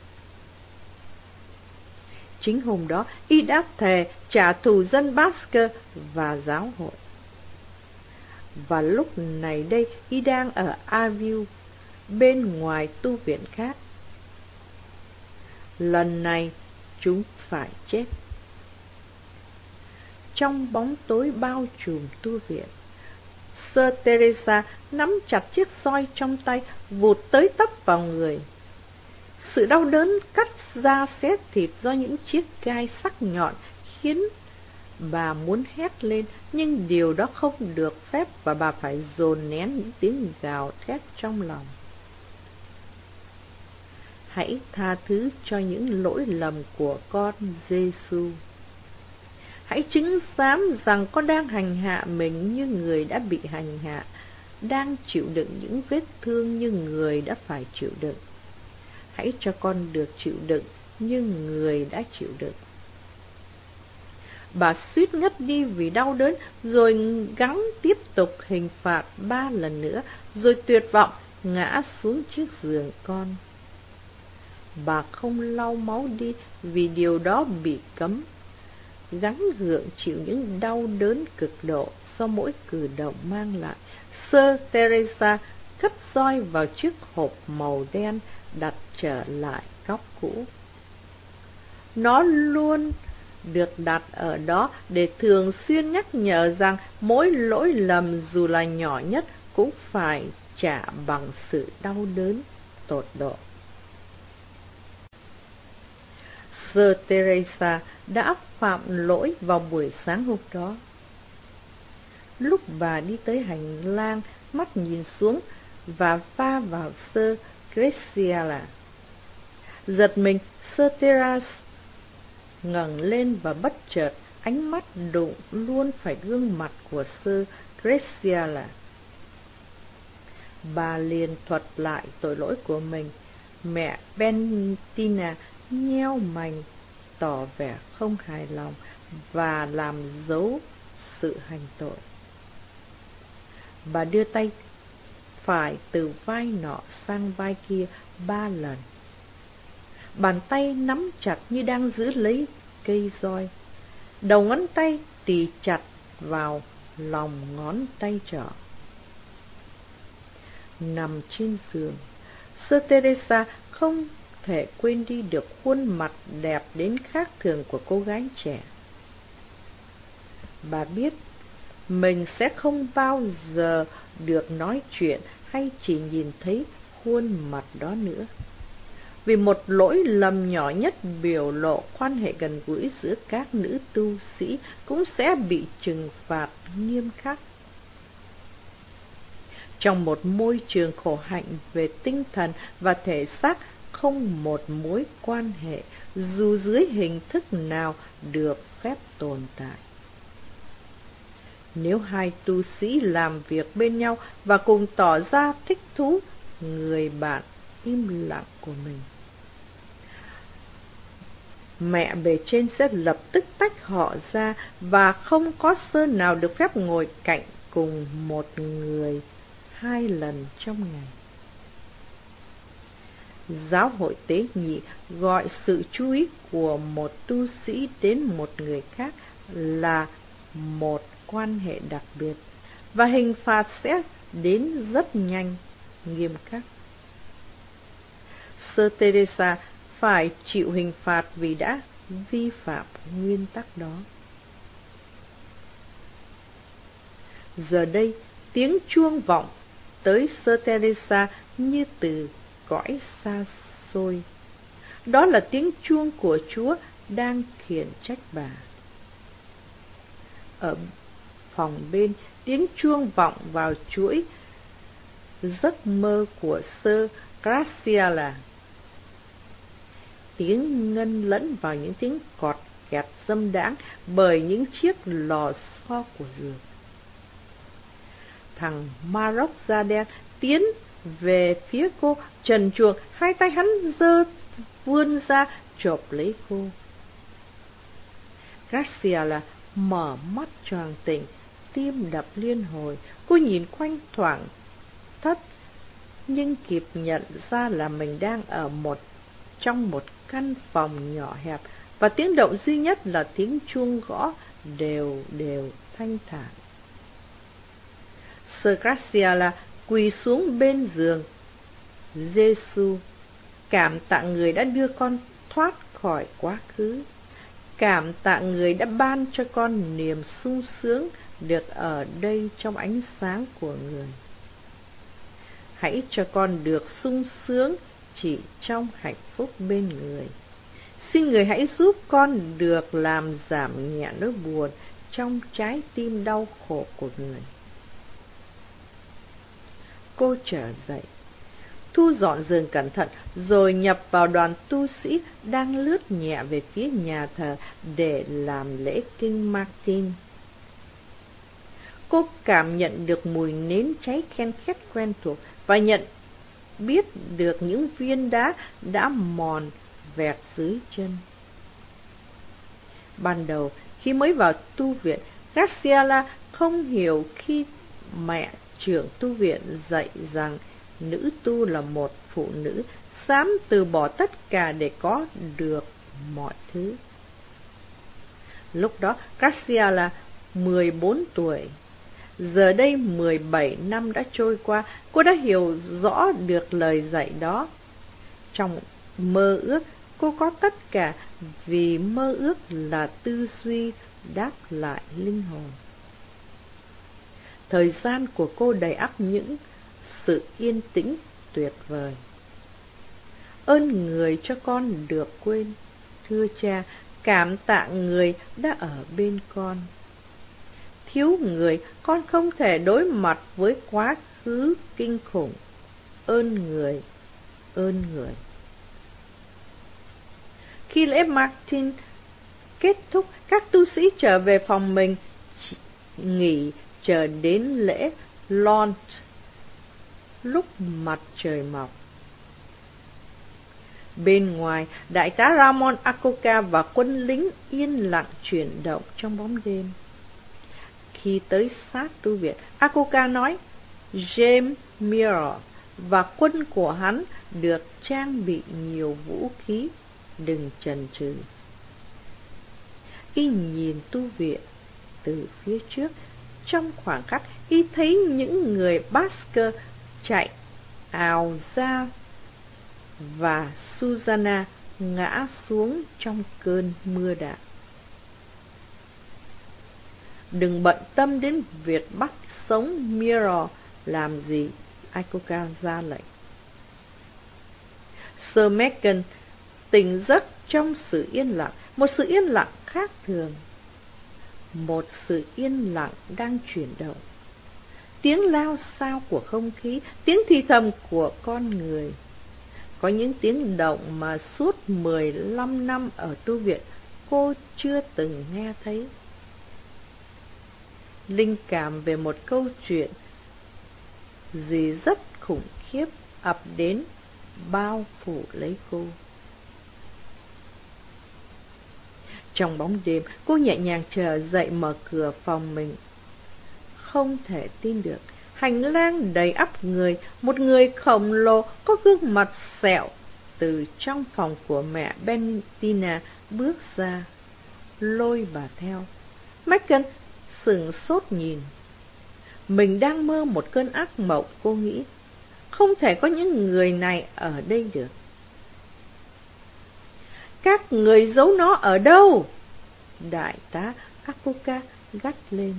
Chính hôm đó, y đã thề trả thù dân Basque và giáo hội. Và lúc này đây, y đang ở Aviu, bên ngoài tu viện khác. Lần này, chúng phải chết. Trong bóng tối bao trùm tu viện, Sơ Teresa nắm chặt chiếc roi trong tay, vụt tới tấp vào người. Sự đau đớn cắt da xé thịt do những chiếc gai sắc nhọn khiến bà muốn hét lên, nhưng điều đó không được phép và bà phải dồn nén những tiếng gào thét trong lòng. Hãy tha thứ cho những lỗi lầm của con Giêsu. Hãy chứng giám rằng con đang hành hạ mình như người đã bị hành hạ, đang chịu đựng những vết thương như người đã phải chịu đựng. Hãy cho con được chịu đựng như người đã chịu đựng. Bà suýt ngất đi vì đau đớn, rồi gắng tiếp tục hình phạt ba lần nữa, rồi tuyệt vọng ngã xuống chiếc giường con. Bà không lau máu đi vì điều đó bị cấm, gắng gượng chịu những đau đớn cực độ do mỗi cử động mang lại. Sơ Teresa cất roi vào chiếc hộp màu đen đặt trở lại góc cũ. Nó luôn được đặt ở đó để thường xuyên nhắc nhở rằng mỗi lỗi lầm dù là nhỏ nhất cũng phải trả bằng sự đau đớn tột độ. Sơ Teresa đã phạm lỗi vào buổi sáng hôm đó. Lúc bà đi tới hành lang, mắt nhìn xuống và va vào Sơ Graciela. Giật mình, Sơ Teresa ngẩng lên và bất chợt ánh mắt đụng luôn phải gương mặt của Sơ Graciela. Bà liền thuật lại tội lỗi của mình. Mẹ Bentina nheo mày tỏ vẻ không hài lòng và làm dấu sự hành tội. Bà đưa tay phải từ vai nọ sang vai kia ba lần. Bàn tay nắm chặt như đang giữ lấy cây roi. Đầu ngón tay tì chặt vào lòng ngón tay trỏ. Nằm trên giường, Sơ Teresa không thể quên đi được khuôn mặt đẹp đến khác thường của cô gái trẻ. Bà biết mình sẽ không bao giờ được nói chuyện hay chỉ nhìn thấy khuôn mặt đó nữa, vì một lỗi lầm nhỏ nhất biểu lộ quan hệ gần gũi giữa các nữ tu sĩ cũng sẽ bị trừng phạt nghiêm khắc. Trong một môi trường khổ hạnh về tinh thần và thể xác, không một mối quan hệ dù dưới hình thức nào được phép tồn tại. Nếu hai tu sĩ làm việc bên nhau và cùng tỏ ra thích thú người bạn im lặng của mình, mẹ bề trên sẽ lập tức tách họ ra và không có sơ nào được phép ngồi cạnh cùng một người hai lần trong ngày. Giáo hội tế nhị gọi sự chú ý của một tu sĩ đến một người khác là một quan hệ đặc biệt, và hình phạt sẽ đến rất nhanh, nghiêm khắc. Sơ Teresa phải chịu hình phạt vì đã vi phạm nguyên tắc đó. Giờ đây, tiếng chuông vọng tới Sơ Teresa như từ cõi xa xôi. Đó là tiếng chuông của Chúa đang khiển trách bà. Ở phòng bên, tiếng chuông vọng vào chuỗi giấc mơ của Sơ Graciela. tiếng ngân lẫn vào những tiếng cọt kẹt dâm đãng bởi những chiếc lò xo của giường. Thằng Maroc da đen tiến về phía cô, trần truồng, hai tay hắn giơ vươn ra chộp lấy cô. Graciela mở mắt choàng tỉnh, tim đập liên hồi. Cô nhìn quanh thoảng thất, nhưng kịp nhận ra là mình đang ở một trong một căn phòng nhỏ hẹp, và tiếng động duy nhất là tiếng chuông gõ đều đều thanh thản. Sir Graciela quỳ xuống bên giường. Giêsu, cảm tạ người đã đưa con thoát khỏi quá khứ. Cảm tạ người đã ban cho con niềm sung sướng được ở đây trong ánh sáng của người. Hãy cho con được sung sướng chỉ trong hạnh phúc bên người. Xin người hãy giúp con được làm giảm nhẹ nỗi buồn trong trái tim đau khổ của người. Cô trở dậy, thu dọn giường cẩn thận, rồi nhập vào đoàn tu sĩ đang lướt nhẹ về phía nhà thờ để làm lễ kinh Martin. Cô cảm nhận được mùi nến cháy khen khét quen thuộc và nhận biết được những viên đá đã mòn vẹt dưới chân. Ban đầu, khi mới vào tu viện, Graciela không hiểu khi mẹ trưởng tu viện dạy rằng nữ tu là một phụ nữ dám từ bỏ tất cả để có được mọi thứ. Lúc đó, Graciela mười bốn tuổi. Giờ đây mười bảy năm đã trôi qua, cô đã hiểu rõ được lời dạy đó. Trong mơ ước, cô có tất cả vì mơ ước là tư duy đáp lại linh hồn. Thời gian của cô đầy ắp những sự yên tĩnh tuyệt vời. Ơn người cho con được quên. Thưa cha, cảm tạ người đã ở bên con. Thiếu người, con không thể đối mặt với quá khứ kinh khủng. Ơn người, ơn người. Khi lễ Martin kết thúc, các tu sĩ trở về phòng mình nghỉ chờ đến lễ Lent lúc mặt trời mọc. Bên ngoài, đại tá Ramon Acoca và quân lính yên lặng chuyển động trong bóng đêm. Khi tới sát tu viện, Acoca nói, James Mirror và quân của hắn được trang bị nhiều vũ khí, đừng chần chừ. Y nhìn tu viện từ phía trước, trong khoảng khắc y thấy những người Basque chạy ào ra và Susanna ngã xuống trong cơn mưa đạn. Đừng bận tâm đến việc bắt sống Mirror làm gì, Acoca ra lệnh. Sir Megan tỉnh giấc trong sự yên lặng, một sự yên lặng khác thường. Một sự yên lặng đang chuyển động. Tiếng lao xao của không khí, tiếng thì thầm của con người. Có những tiếng động mà suốt mười lăm năm ở tu viện cô chưa từng nghe thấy. Linh cảm về một câu chuyện gì rất khủng khiếp ập đến, bao phủ lấy cô. Trong bóng đêm, cô nhẹ nhàng trở dậy mở cửa phòng mình. Không thể tin được, hành lang đầy ắp người, một người khổng lồ có gương mặt sẹo từ trong phòng của mẹ Bentina bước ra, lôi bà theo. Megan sửng sốt nhìn. Mình đang mơ một cơn ác mộng, cô nghĩ. Không thể có những người này ở đây được. Các người giấu nó ở đâu? Đại tá Acoca gắt lên.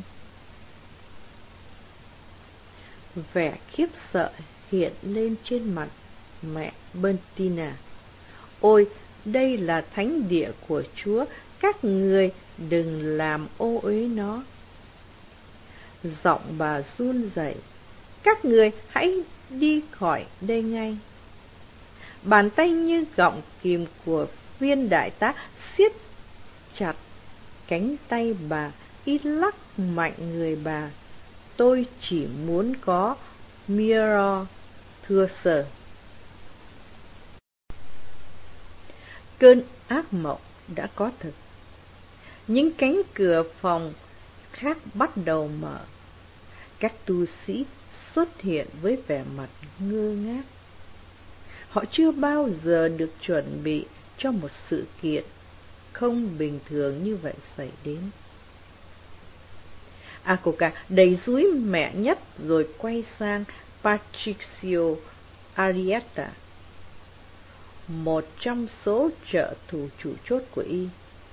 Vẻ khiếp sợ hiện lên trên mặt mẹ Bentina. Ôi, đây là thánh địa của Chúa, các người đừng làm ô uế nó. Giọng bà run rẩy. Các người hãy đi khỏi đây ngay. Bàn tay như gọng kìm của viên đại tá siết chặt cánh tay bà, y lắc mạnh người bà. Tôi chỉ muốn có Mirror, thưa sir. Cơn ác mộng đã có thực. Những cánh cửa phòng khác bắt đầu mở. Các tu sĩ xuất hiện với vẻ mặt ngơ ngác. Họ chưa bao giờ được chuẩn bị cho một sự kiện không bình thường như vậy xảy đến. Acoca đầy dúi mẹ nhất rồi quay sang Patricio Arietta, một trong số trợ thủ chủ chốt của y.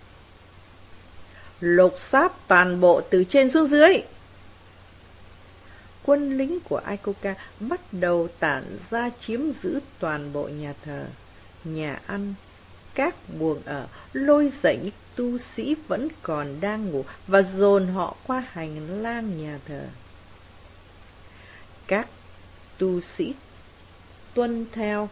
Lục soát toàn bộ từ trên xuống dưới. Quân lính của Acoca bắt đầu tản ra chiếm giữ toàn bộ nhà thờ, nhà ăn, các buồng ở, lôi dậy những tu sĩ vẫn còn đang ngủ và dồn họ qua hành lang nhà thờ. Các tu sĩ tuân theo,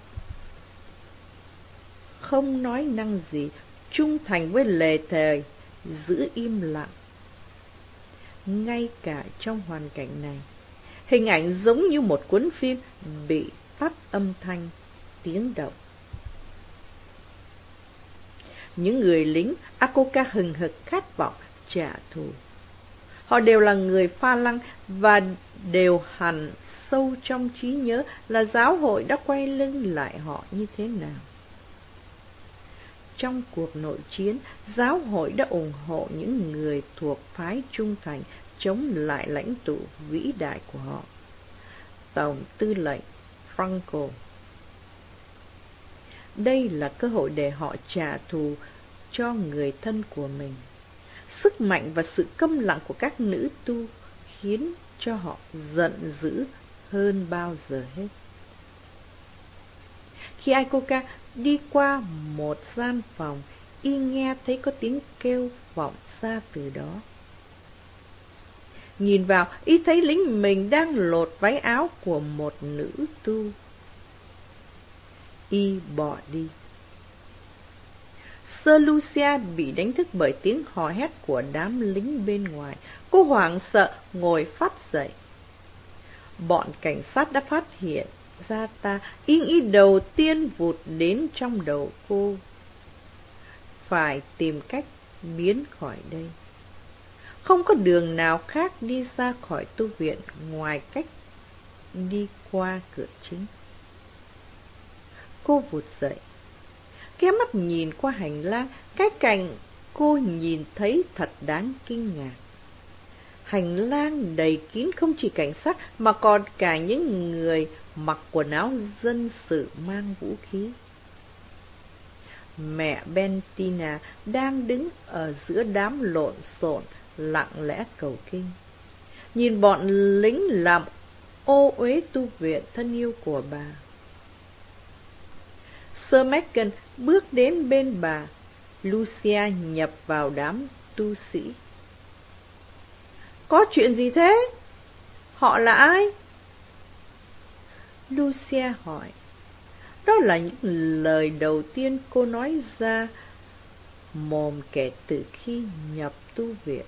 không nói năng gì, trung thành với lề thề, giữ im lặng. Ngay cả trong hoàn cảnh này, hình ảnh giống như một cuốn phim bị tắt âm thanh, tiếng động. Những người lính Acoca hừng hực khát vọng trả thù. Họ đều là người Pha Lăng và đều hằn sâu trong trí nhớ là giáo hội đã quay lưng lại họ như thế nào. Trong cuộc nội chiến, giáo hội đã ủng hộ những người thuộc phái trung thành chống lại lãnh tụ vĩ đại của họ, Tổng tư lệnh Franco. Đây là cơ hội để họ trả thù cho người thân của mình. Sức mạnh và sự câm lặng của các nữ tu khiến cho họ giận dữ hơn bao giờ hết. Khi Acoca đi qua một gian phòng, y nghe thấy có tiếng kêu vọng ra từ đó. Nhìn vào, y thấy lính mình đang lột váy áo của một nữ tu. Y bỏ đi. Sơ Lucia bị đánh thức bởi tiếng hò hét của đám lính bên ngoài. Cô hoảng sợ ngồi phắt dậy. Bọn cảnh sát đã phát hiện ra ta. Ý nghĩ đầu tiên vụt đến trong đầu cô: phải tìm cách biến khỏi đây. Không có đường nào khác đi ra khỏi tu viện ngoài cách đi qua cửa chính. Cô vụt dậy, kéo mắt nhìn qua hành lang. Cái cảnh cô nhìn thấy thật đáng kinh ngạc. Hành lang đầy kín không chỉ cảnh sát mà còn cả những người mặc quần áo dân sự mang vũ khí. Mẹ Bentina đang đứng ở giữa đám lộn xộn, lặng lẽ cầu kinh. Nhìn bọn lính làm ô uế tu viện thân yêu của bà. Sir Megan bước đến bên bà. Lucia nhập vào đám tu sĩ. Có chuyện gì thế? Họ là ai? Lucia hỏi. Đó là những lời đầu tiên cô nói ra mồm kể từ khi nhập tu viện.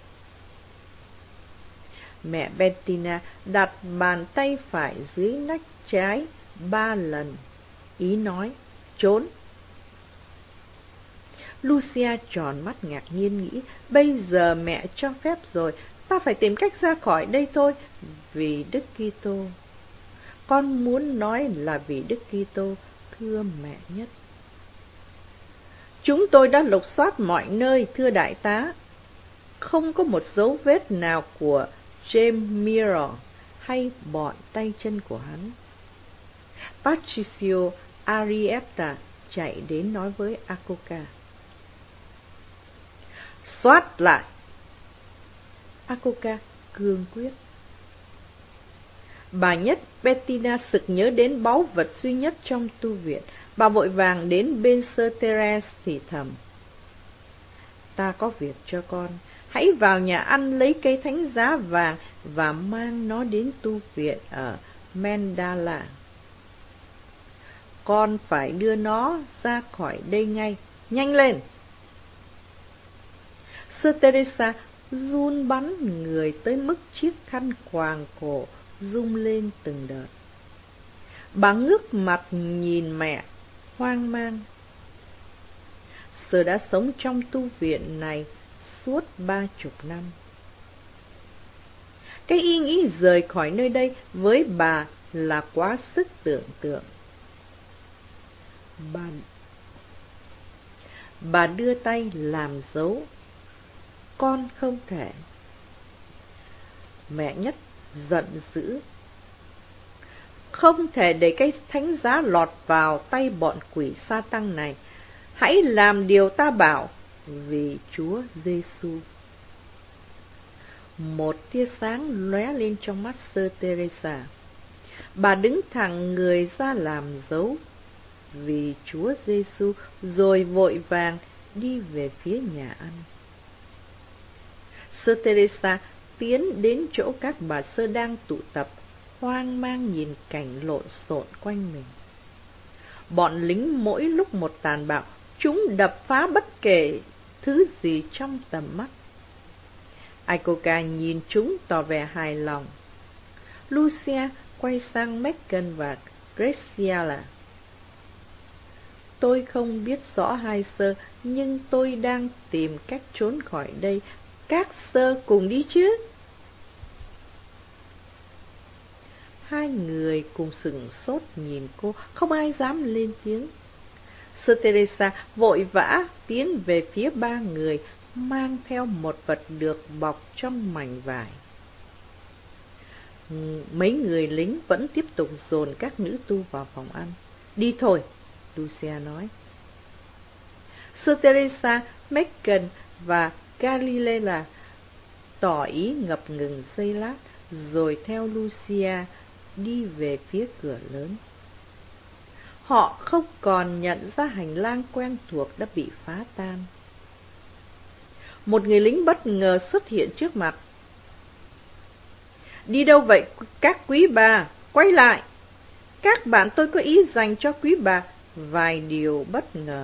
Mẹ Bettina đặt bàn tay phải dưới nách trái ba lần. Ý nói, trốn. Lucia tròn mắt ngạc nhiên nghĩ, bây giờ mẹ cho phép rồi, ta phải tìm cách ra khỏi đây thôi, vì Đức Kitô. Con muốn nói là vì Đức Kitô, thưa mẹ nhất. Chúng tôi đã lục soát mọi nơi, thưa đại tá. Không có một dấu vết nào của James Mirror hay bọn tay chân của hắn. Patricio Arietta chạy đến nói với Acoca. Soát lại. Acoca cương quyết. Bà nhất Bettina sực nhớ đến báu vật duy nhất trong tu viện. Bà vội vàng đến bên Sơ Therese thì thầm. Ta có việc cho con. Hãy vào nhà ăn lấy cây thánh giá vàng và mang nó đến tu viện ở Mandala. Con phải đưa nó ra khỏi đây ngay. nhanh lên! Sơ Teresa run bắn người tới mức chiếc khăn quàng cổ rung lên từng đợt. Bà ngước mặt nhìn mẹ, hoang mang. Sơ đã sống trong tu viện này suốt ba chục năm. Cái ý nghĩ rời khỏi nơi đây với bà là quá sức tưởng tượng. Bà, bà đưa tay làm dấu. Con không thể. Mẹ Nhất giận dữ. Không thể để cái thánh giá lọt vào tay bọn quỷ sa tăng này. Hãy làm điều ta bảo, vì Chúa Giêsu. Một tia sáng lóe lên trong mắt Sơ Teresa. Bà đứng thẳng người ra làm dấu, vì Chúa Giêsu, rồi vội vàng đi về phía nhà ăn. Sơ Teresa tiến đến chỗ các bà sơ đang tụ tập, hoang mang nhìn cảnh lộn xộn quanh mình. Bọn lính mỗi lúc một tàn bạo, chúng đập phá bất kể thứ gì trong tầm mắt. Icoca nhìn chúng tỏ vẻ hài lòng. Lucia quay sang Megan và Graciela. Tôi không biết rõ hai sơ, nhưng tôi đang tìm cách trốn khỏi đây. Các sơ cùng đi chứ? Hai người cùng sửng sốt nhìn cô, không ai dám lên tiếng. Sơ Teresa vội vã tiến về phía ba người, mang theo một vật được bọc trong mảnh vải. Mấy người lính vẫn tiếp tục dồn các nữ tu vào phòng ăn. Đi thôi, Lucia nói. Sơ Teresa, Megan và Galilea tỏ ý ngập ngừng giây lát, rồi theo Lucia đi về phía cửa lớn. Họ không còn nhận ra hành lang quen thuộc đã bị phá tan. Một người lính bất ngờ xuất hiện trước mặt. Đi đâu vậy các quý bà? Quay lại! Các bạn tôi có ý dành cho quý bà vài điều bất ngờ.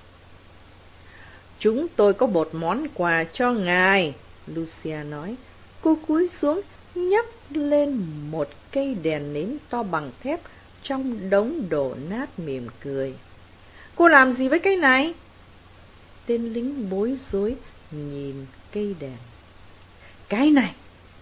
Chúng tôi có một món quà cho ngài, Lucia nói. Cô cúi xuống, nhấc lên một cây đèn nến to bằng thép trong đống đổ nát, mỉm cười. Cô làm gì với cái này? Tên lính bối rối nhìn cây đèn. Cái này!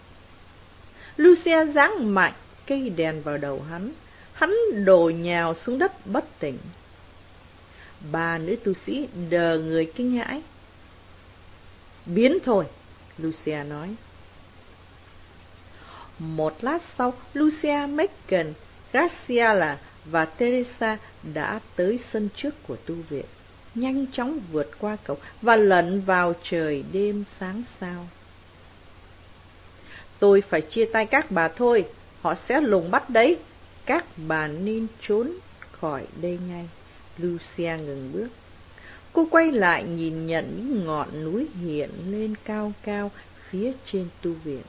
Lucia giáng mạnh cây đèn vào đầu hắn. Hắn đổ nhào xuống đất bất tỉnh. Ba nữ tu sĩ đờ người kinh hãi. Biến thôi, Lucia nói. Một lát sau, Lucia, Megan, Graciela và Teresa đã tới sân trước của tu viện, nhanh chóng vượt qua cổng và lẩn vào trời đêm sáng sao. Tôi phải chia tay các bà thôi, họ sẽ lùng bắt đấy. Các bà nên trốn khỏi đây ngay. Lucia ngừng bước. Cô quay lại nhìn nhận những ngọn núi hiện lên cao cao phía trên tu viện.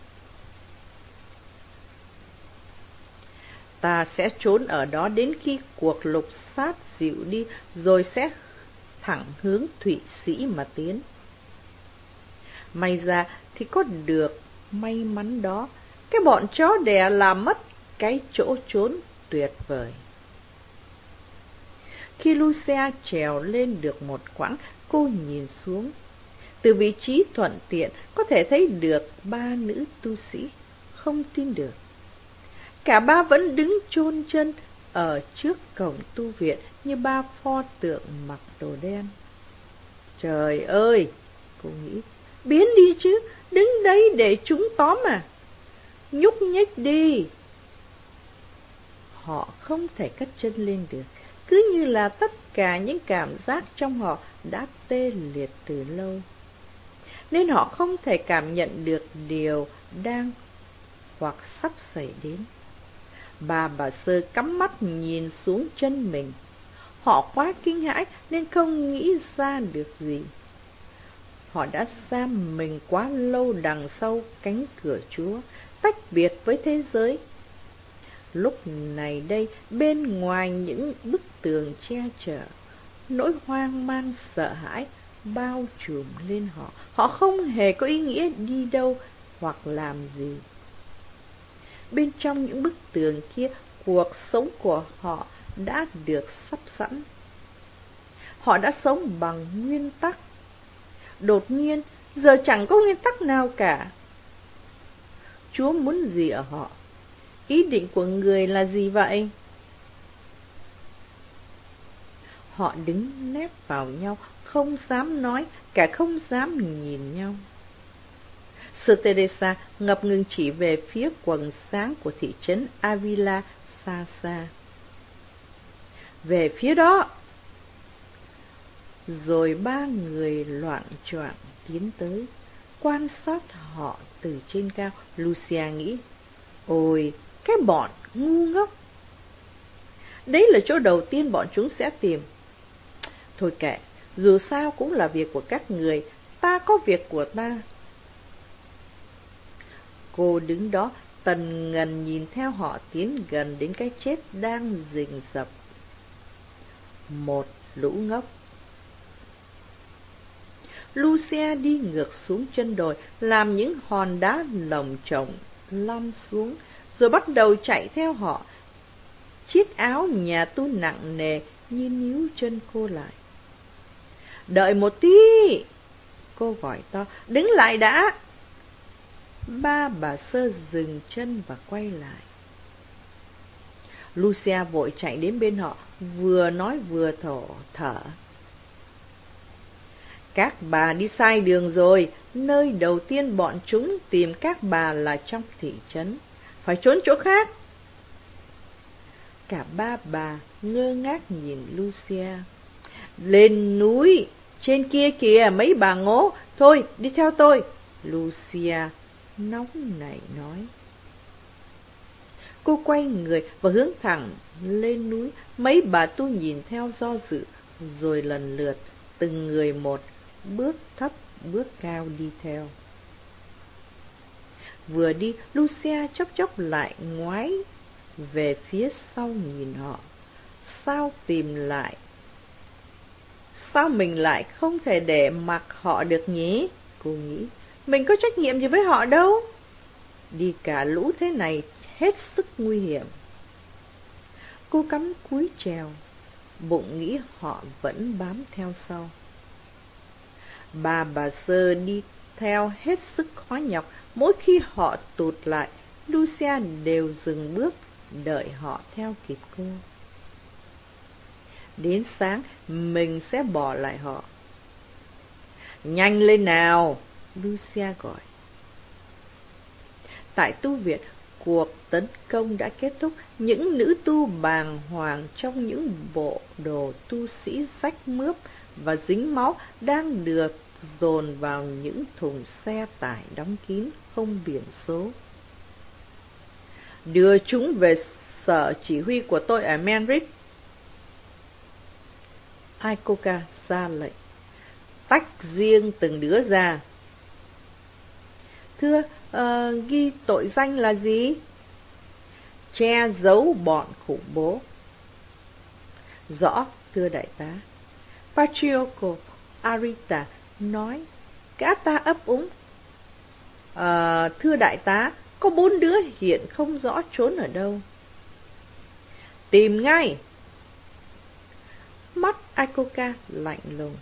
Ta sẽ trốn ở đó đến khi cuộc lục sát dịu đi, rồi sẽ thẳng hướng Thụy Sĩ mà tiến. May ra thì có được may mắn đó, cái bọn chó đẻ làm mất cái chỗ trốn tuyệt vời. Khi Lucia trèo lên được một quãng, cô nhìn xuống. Từ vị trí thuận tiện có thể thấy được ba nữ tu sĩ. Không tin được. Cả ba vẫn đứng chôn chân ở trước cổng tu viện như ba pho tượng mặc đồ đen. Trời ơi, cô nghĩ, biến đi chứ, đứng đấy để chúng tóm à? Nhúc nhích đi. Họ không thể cất chân lên được, cứ như là tất cả những cảm giác trong họ đã tê liệt từ lâu, nên họ không thể cảm nhận được điều đang hoặc sắp xảy đến. Bà bà Sơ cắm mắt nhìn xuống chân mình. Họ quá kinh hãi nên không nghĩ ra được gì. Họ đã giam mình quá lâu đằng sau cánh cửa Chúa, tách biệt với thế giới. Lúc này đây, bên ngoài những bức tường che chở, nỗi hoang mang sợ hãi bao trùm lên họ. Họ không hề có ý nghĩa đi đâu hoặc làm gì. Bên trong những bức tường kia, cuộc sống của họ đã được sắp sẵn. Họ đã sống bằng nguyên tắc. Đột nhiên, giờ chẳng có nguyên tắc nào cả. Chúa muốn gì ở họ? Ý định của người là gì vậy? Họ đứng nép vào nhau, không dám nói, cả không dám nhìn nhau. Sư Teresa ngập ngừng chỉ về phía quầng sáng của thị trấn Avila xa xa. Về phía đó! Rồi ba người loạng choạng tiến tới, quan sát họ từ trên cao. Lucia nghĩ, ôi, cái bọn ngu ngốc! Đấy là chỗ đầu tiên bọn chúng sẽ tìm. Thôi kệ, dù sao cũng là việc của các người, ta có việc của ta. Cô đứng đó tần ngần nhìn theo họ tiến gần đến cái chết đang rình rập. Một lũ ngốc. Lucia đi ngược xuống chân đồi, làm những hòn đá lồng chồng lăn xuống, rồi bắt đầu chạy theo họ. Chiếc áo nhà tu nặng nề như níu chân cô lại. Đợi một tí! Cô gọi to, đứng lại đã! Ba bà Sơ dừng chân và quay lại. Lucia vội chạy đến bên họ, vừa nói vừa thổ thở. Các bà đi sai đường rồi, nơi đầu tiên bọn chúng tìm các bà là trong thị trấn, phải trốn chỗ khác. Cả ba bà ngơ ngác nhìn Lucia. Lên núi, trên kia kìa mấy bà ngố, thôi đi theo tôi. Lucia nóng nảy nói. Cô quay người và hướng thẳng lên núi. Mấy bà tu nhìn theo do dự, rồi lần lượt từng người một, bước thấp bước cao đi theo. Vừa đi, Lucia chốc chốc lại ngoái về phía sau nhìn họ. Sao tìm lại? Sao mình lại không thể để mặc họ được nhỉ? Cô nghĩ, mình có trách nhiệm gì với họ đâu. Đi cả lũ thế này hết sức nguy hiểm. Cô cắm cúi trèo, bụng nghĩ họ vẫn bám theo sau. Ba bà Sơ đi theo hết sức khó nhọc. Mỗi khi họ tụt lại, Lucia đều dừng bước đợi họ theo kịp cô. Đến sáng mình sẽ bỏ lại họ. Nhanh lên nào! Lucia gọi. Tại tu viện, cuộc tấn công đã kết thúc. Những nữ tu bàng hoàng trong những bộ đồ tu sĩ rách mướp và dính máu đang được dồn vào những thùng xe tải đóng kín không biển số. Đưa chúng về sở chỉ huy của tôi ở Madrid. Icoca ra lệnh. Tách riêng từng đứa ra. Thưa, uh, ghi tội danh là gì? Che giấu bọn khủng bố. Rõ, thưa đại tá. Patriarco Arita nói. Gã ta ấp úng. À, thưa đại tá, có bốn đứa hiện không rõ trốn ở đâu. Tìm ngay. Mắt Icoca lạnh lùng.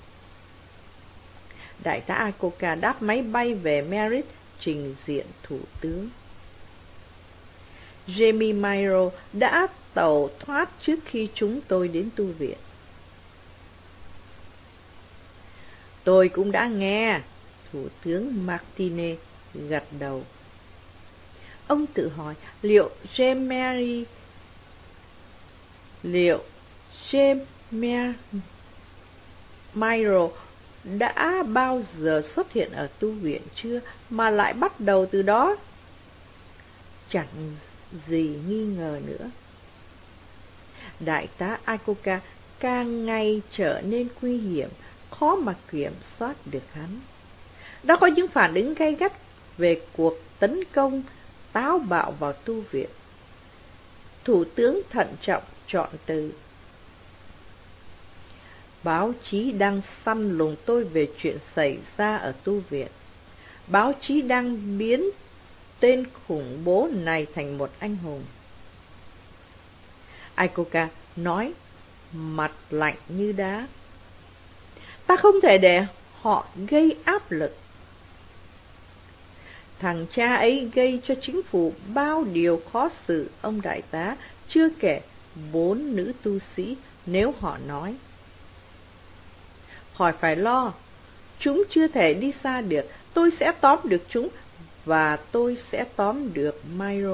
Đại tá Icoca đáp máy bay về Madrid trình diện thủ tướng. Jamie Miro đã tẩu thoát trước khi chúng tôi đến tu viện. Tôi cũng đã nghe. Thủ tướng Martinez gật đầu. Ông tự hỏi liệu Jamie liệu Jamie Miro đã bao giờ xuất hiện ở tu viện chưa mà lại bắt đầu từ đó? Chẳng gì nghi ngờ nữa. Đại tá Icoca càng ngày trở nên nguy hiểm, khó mà kiểm soát được hắn. Đã có những phản ứng gay gắt về cuộc tấn công táo bạo vào tu viện. Thủ tướng thận trọng chọn từ. Báo chí đang săn lùng tôi về chuyện xảy ra ở tu viện. Báo chí đang biến tên khủng bố này thành một anh hùng. Ikoka nói, mặt lạnh như đá. Ta không thể để họ gây áp lực. Thằng cha ấy gây cho chính phủ bao điều khó xử, ông đại tá, chưa kể bốn nữ tu sĩ. Nếu họ nói, khỏi phải lo, chúng chưa thể đi xa được, tôi sẽ tóm được chúng, và tôi sẽ tóm được Myro.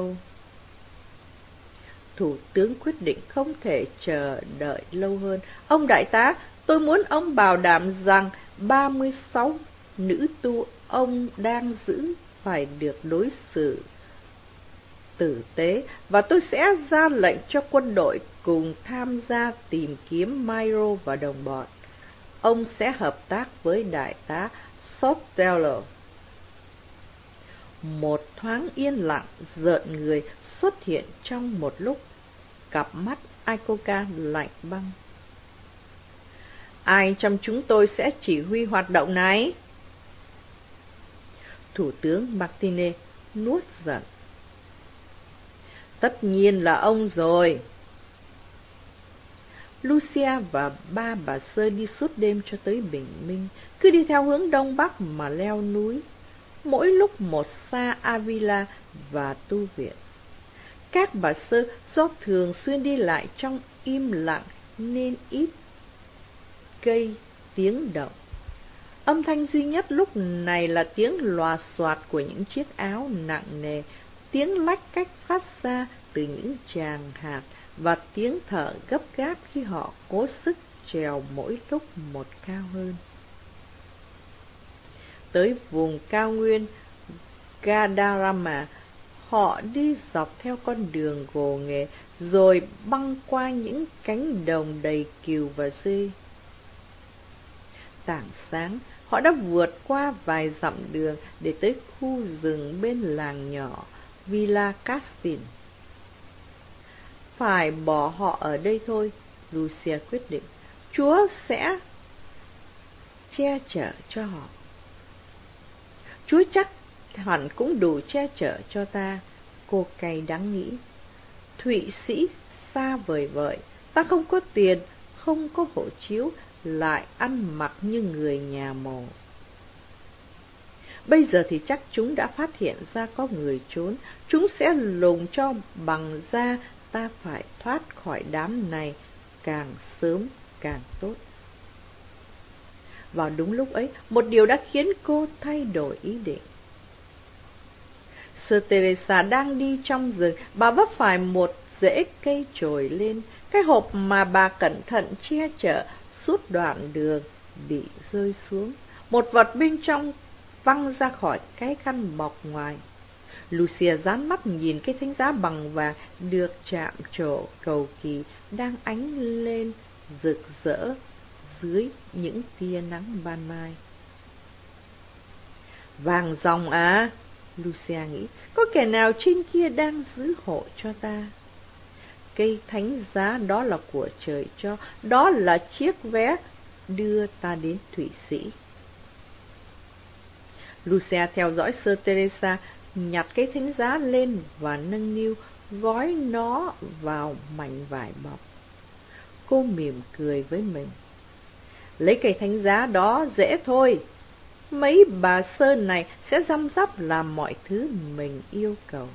Thủ tướng quyết định không thể chờ đợi lâu hơn. Ông đại tá, tôi muốn ông bảo đảm rằng ba mươi sáu nữ tu ông đang giữ phải được đối xử tử tế, và tôi sẽ ra lệnh cho quân đội cùng tham gia tìm kiếm Myro và đồng bọn. Ông sẽ hợp tác với đại tá Sotelo. Một thoáng yên lặng rợn người xuất hiện trong một lúc. Cặp mắt Ikoka lạnh băng. Ai trong chúng tôi sẽ chỉ huy hoạt động này? Thủ tướng Martine nuốt giận. Tất nhiên là ông rồi. Lucia và ba bà Sơ đi suốt đêm cho tới bình minh, cứ đi theo hướng đông bắc mà leo núi, mỗi lúc một xa Avila và tu viện. Các bà Sơ do thường xuyên đi lại trong im lặng nên ít gây tiếng động. Âm thanh duy nhất lúc này là tiếng lòa xoạt của những chiếc áo nặng nề, tiếng lách cách phát ra từ những tràng hạt, và tiếng thở gấp gáp khi họ cố sức trèo mỗi lúc một cao hơn. Tới vùng cao nguyên Gadarama, họ đi dọc theo con đường gồ ghề, rồi băng qua những cánh đồng đầy cừu và dê. Tảng sáng, họ đã vượt qua vài dặm đường để tới khu rừng bên làng nhỏ Villa Castin. Phải bỏ họ ở đây thôi, Lucia quyết định. Chúa sẽ che chở cho họ. Chúa chắc hẳn cũng đủ che chở cho ta, cô cay đắng nghĩ. Thụy Sĩ xa vời vợi, ta không có tiền, không có hộ chiếu, lại ăn mặc như người nhà mồ. Bây giờ thì chắc chúng đã phát hiện ra có người trốn, chúng sẽ lùng cho bằng da, ta phải thoát khỏi đám này càng sớm càng tốt. Vào đúng lúc ấy, một điều đã khiến cô thay đổi ý định. Sơ Teresa đang đi trong rừng, bà vấp phải một rễ cây trồi lên, cái hộp mà bà cẩn thận che chở suốt đoạn đường bị rơi xuống. Một vật bên trong văng ra khỏi cái khăn bọc ngoài. Lucia dán mắt nhìn cái thánh giá bằng vàng được chạm trổ cầu kỳ đang ánh lên rực rỡ dưới những tia nắng ban mai. Vàng ròng à? Lucia nghĩ, có kẻ nào trên kia đang giữ hộ cho ta. Cây thánh giá đó là của trời cho, đó là chiếc vé đưa ta đến Thụy Sĩ. Lucia theo dõi Sơ Teresa nhặt cái thánh giá lên và nâng niu, gói nó vào mảnh vải bọc. Cô mỉm cười với mình. Lấy cây thánh giá đó dễ thôi. Mấy bà Sơ này sẽ răm rắp làm mọi thứ mình yêu cầu.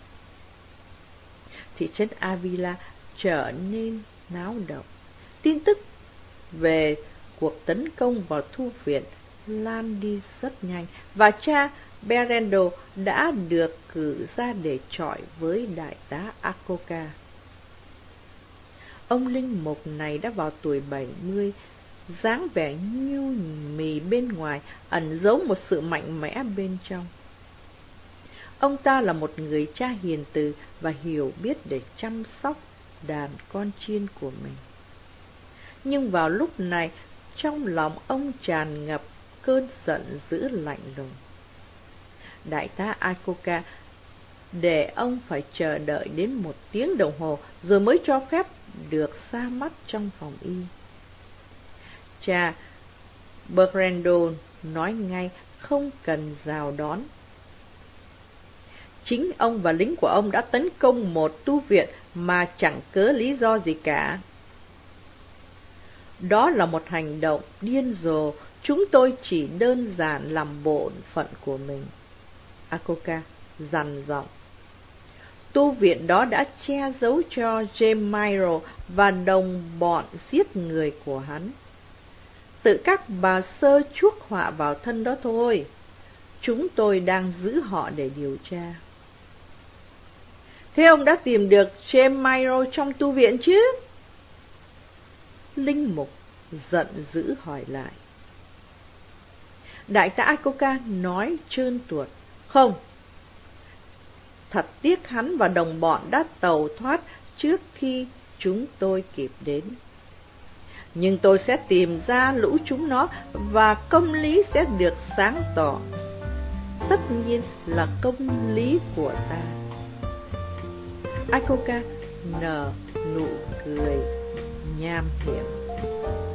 Thị trấn Avila trở nên náo động. Tin tức về cuộc tấn công vào thu viện lan đi rất nhanh, và cha Berendo đã được cử ra để chọi với đại tá Akoka. Ông linh mục này đã vào tuổi bảy mươi, dáng vẻ nhu mì bên ngoài ẩn giấu một sự mạnh mẽ bên trong. Ông ta là một người cha hiền từ và hiểu biết để chăm sóc đàn con chiên của mình. Nhưng vào lúc này, trong lòng ông tràn ngập cơn giận dữ lạnh lùng. Đại tá Akoka để ông phải chờ đợi đến một tiếng đồng hồ rồi mới cho phép được ra mắt trong phòng y. Cha Brandon nói ngay, không cần rào đón. Chính ông và lính của ông đã tấn công một tu viện mà chẳng cớ lý do gì cả. Đó là một hành động điên rồ, chúng tôi chỉ đơn giản làm bổn phận của mình. Akoka dằn giọng. Tu viện đó đã che giấu cho James Myro và đồng bọn giết người của hắn. Tự các bà sơ chuốc họa vào thân đó thôi. Chúng tôi đang giữ họ để điều tra. Thế ông đã tìm được James Myro trong tu viện chứ? Linh mục giận dữ hỏi lại. Đại tá Akoka nói trơn tuột. Không. Thật tiếc hắn và đồng bọn đã tẩu thoát trước khi chúng tôi kịp đến. Nhưng tôi sẽ tìm ra lũ chúng nó và công lý sẽ được sáng tỏ. Tất nhiên là công lý của ta. Akoka nở nụ cười nham hiểm.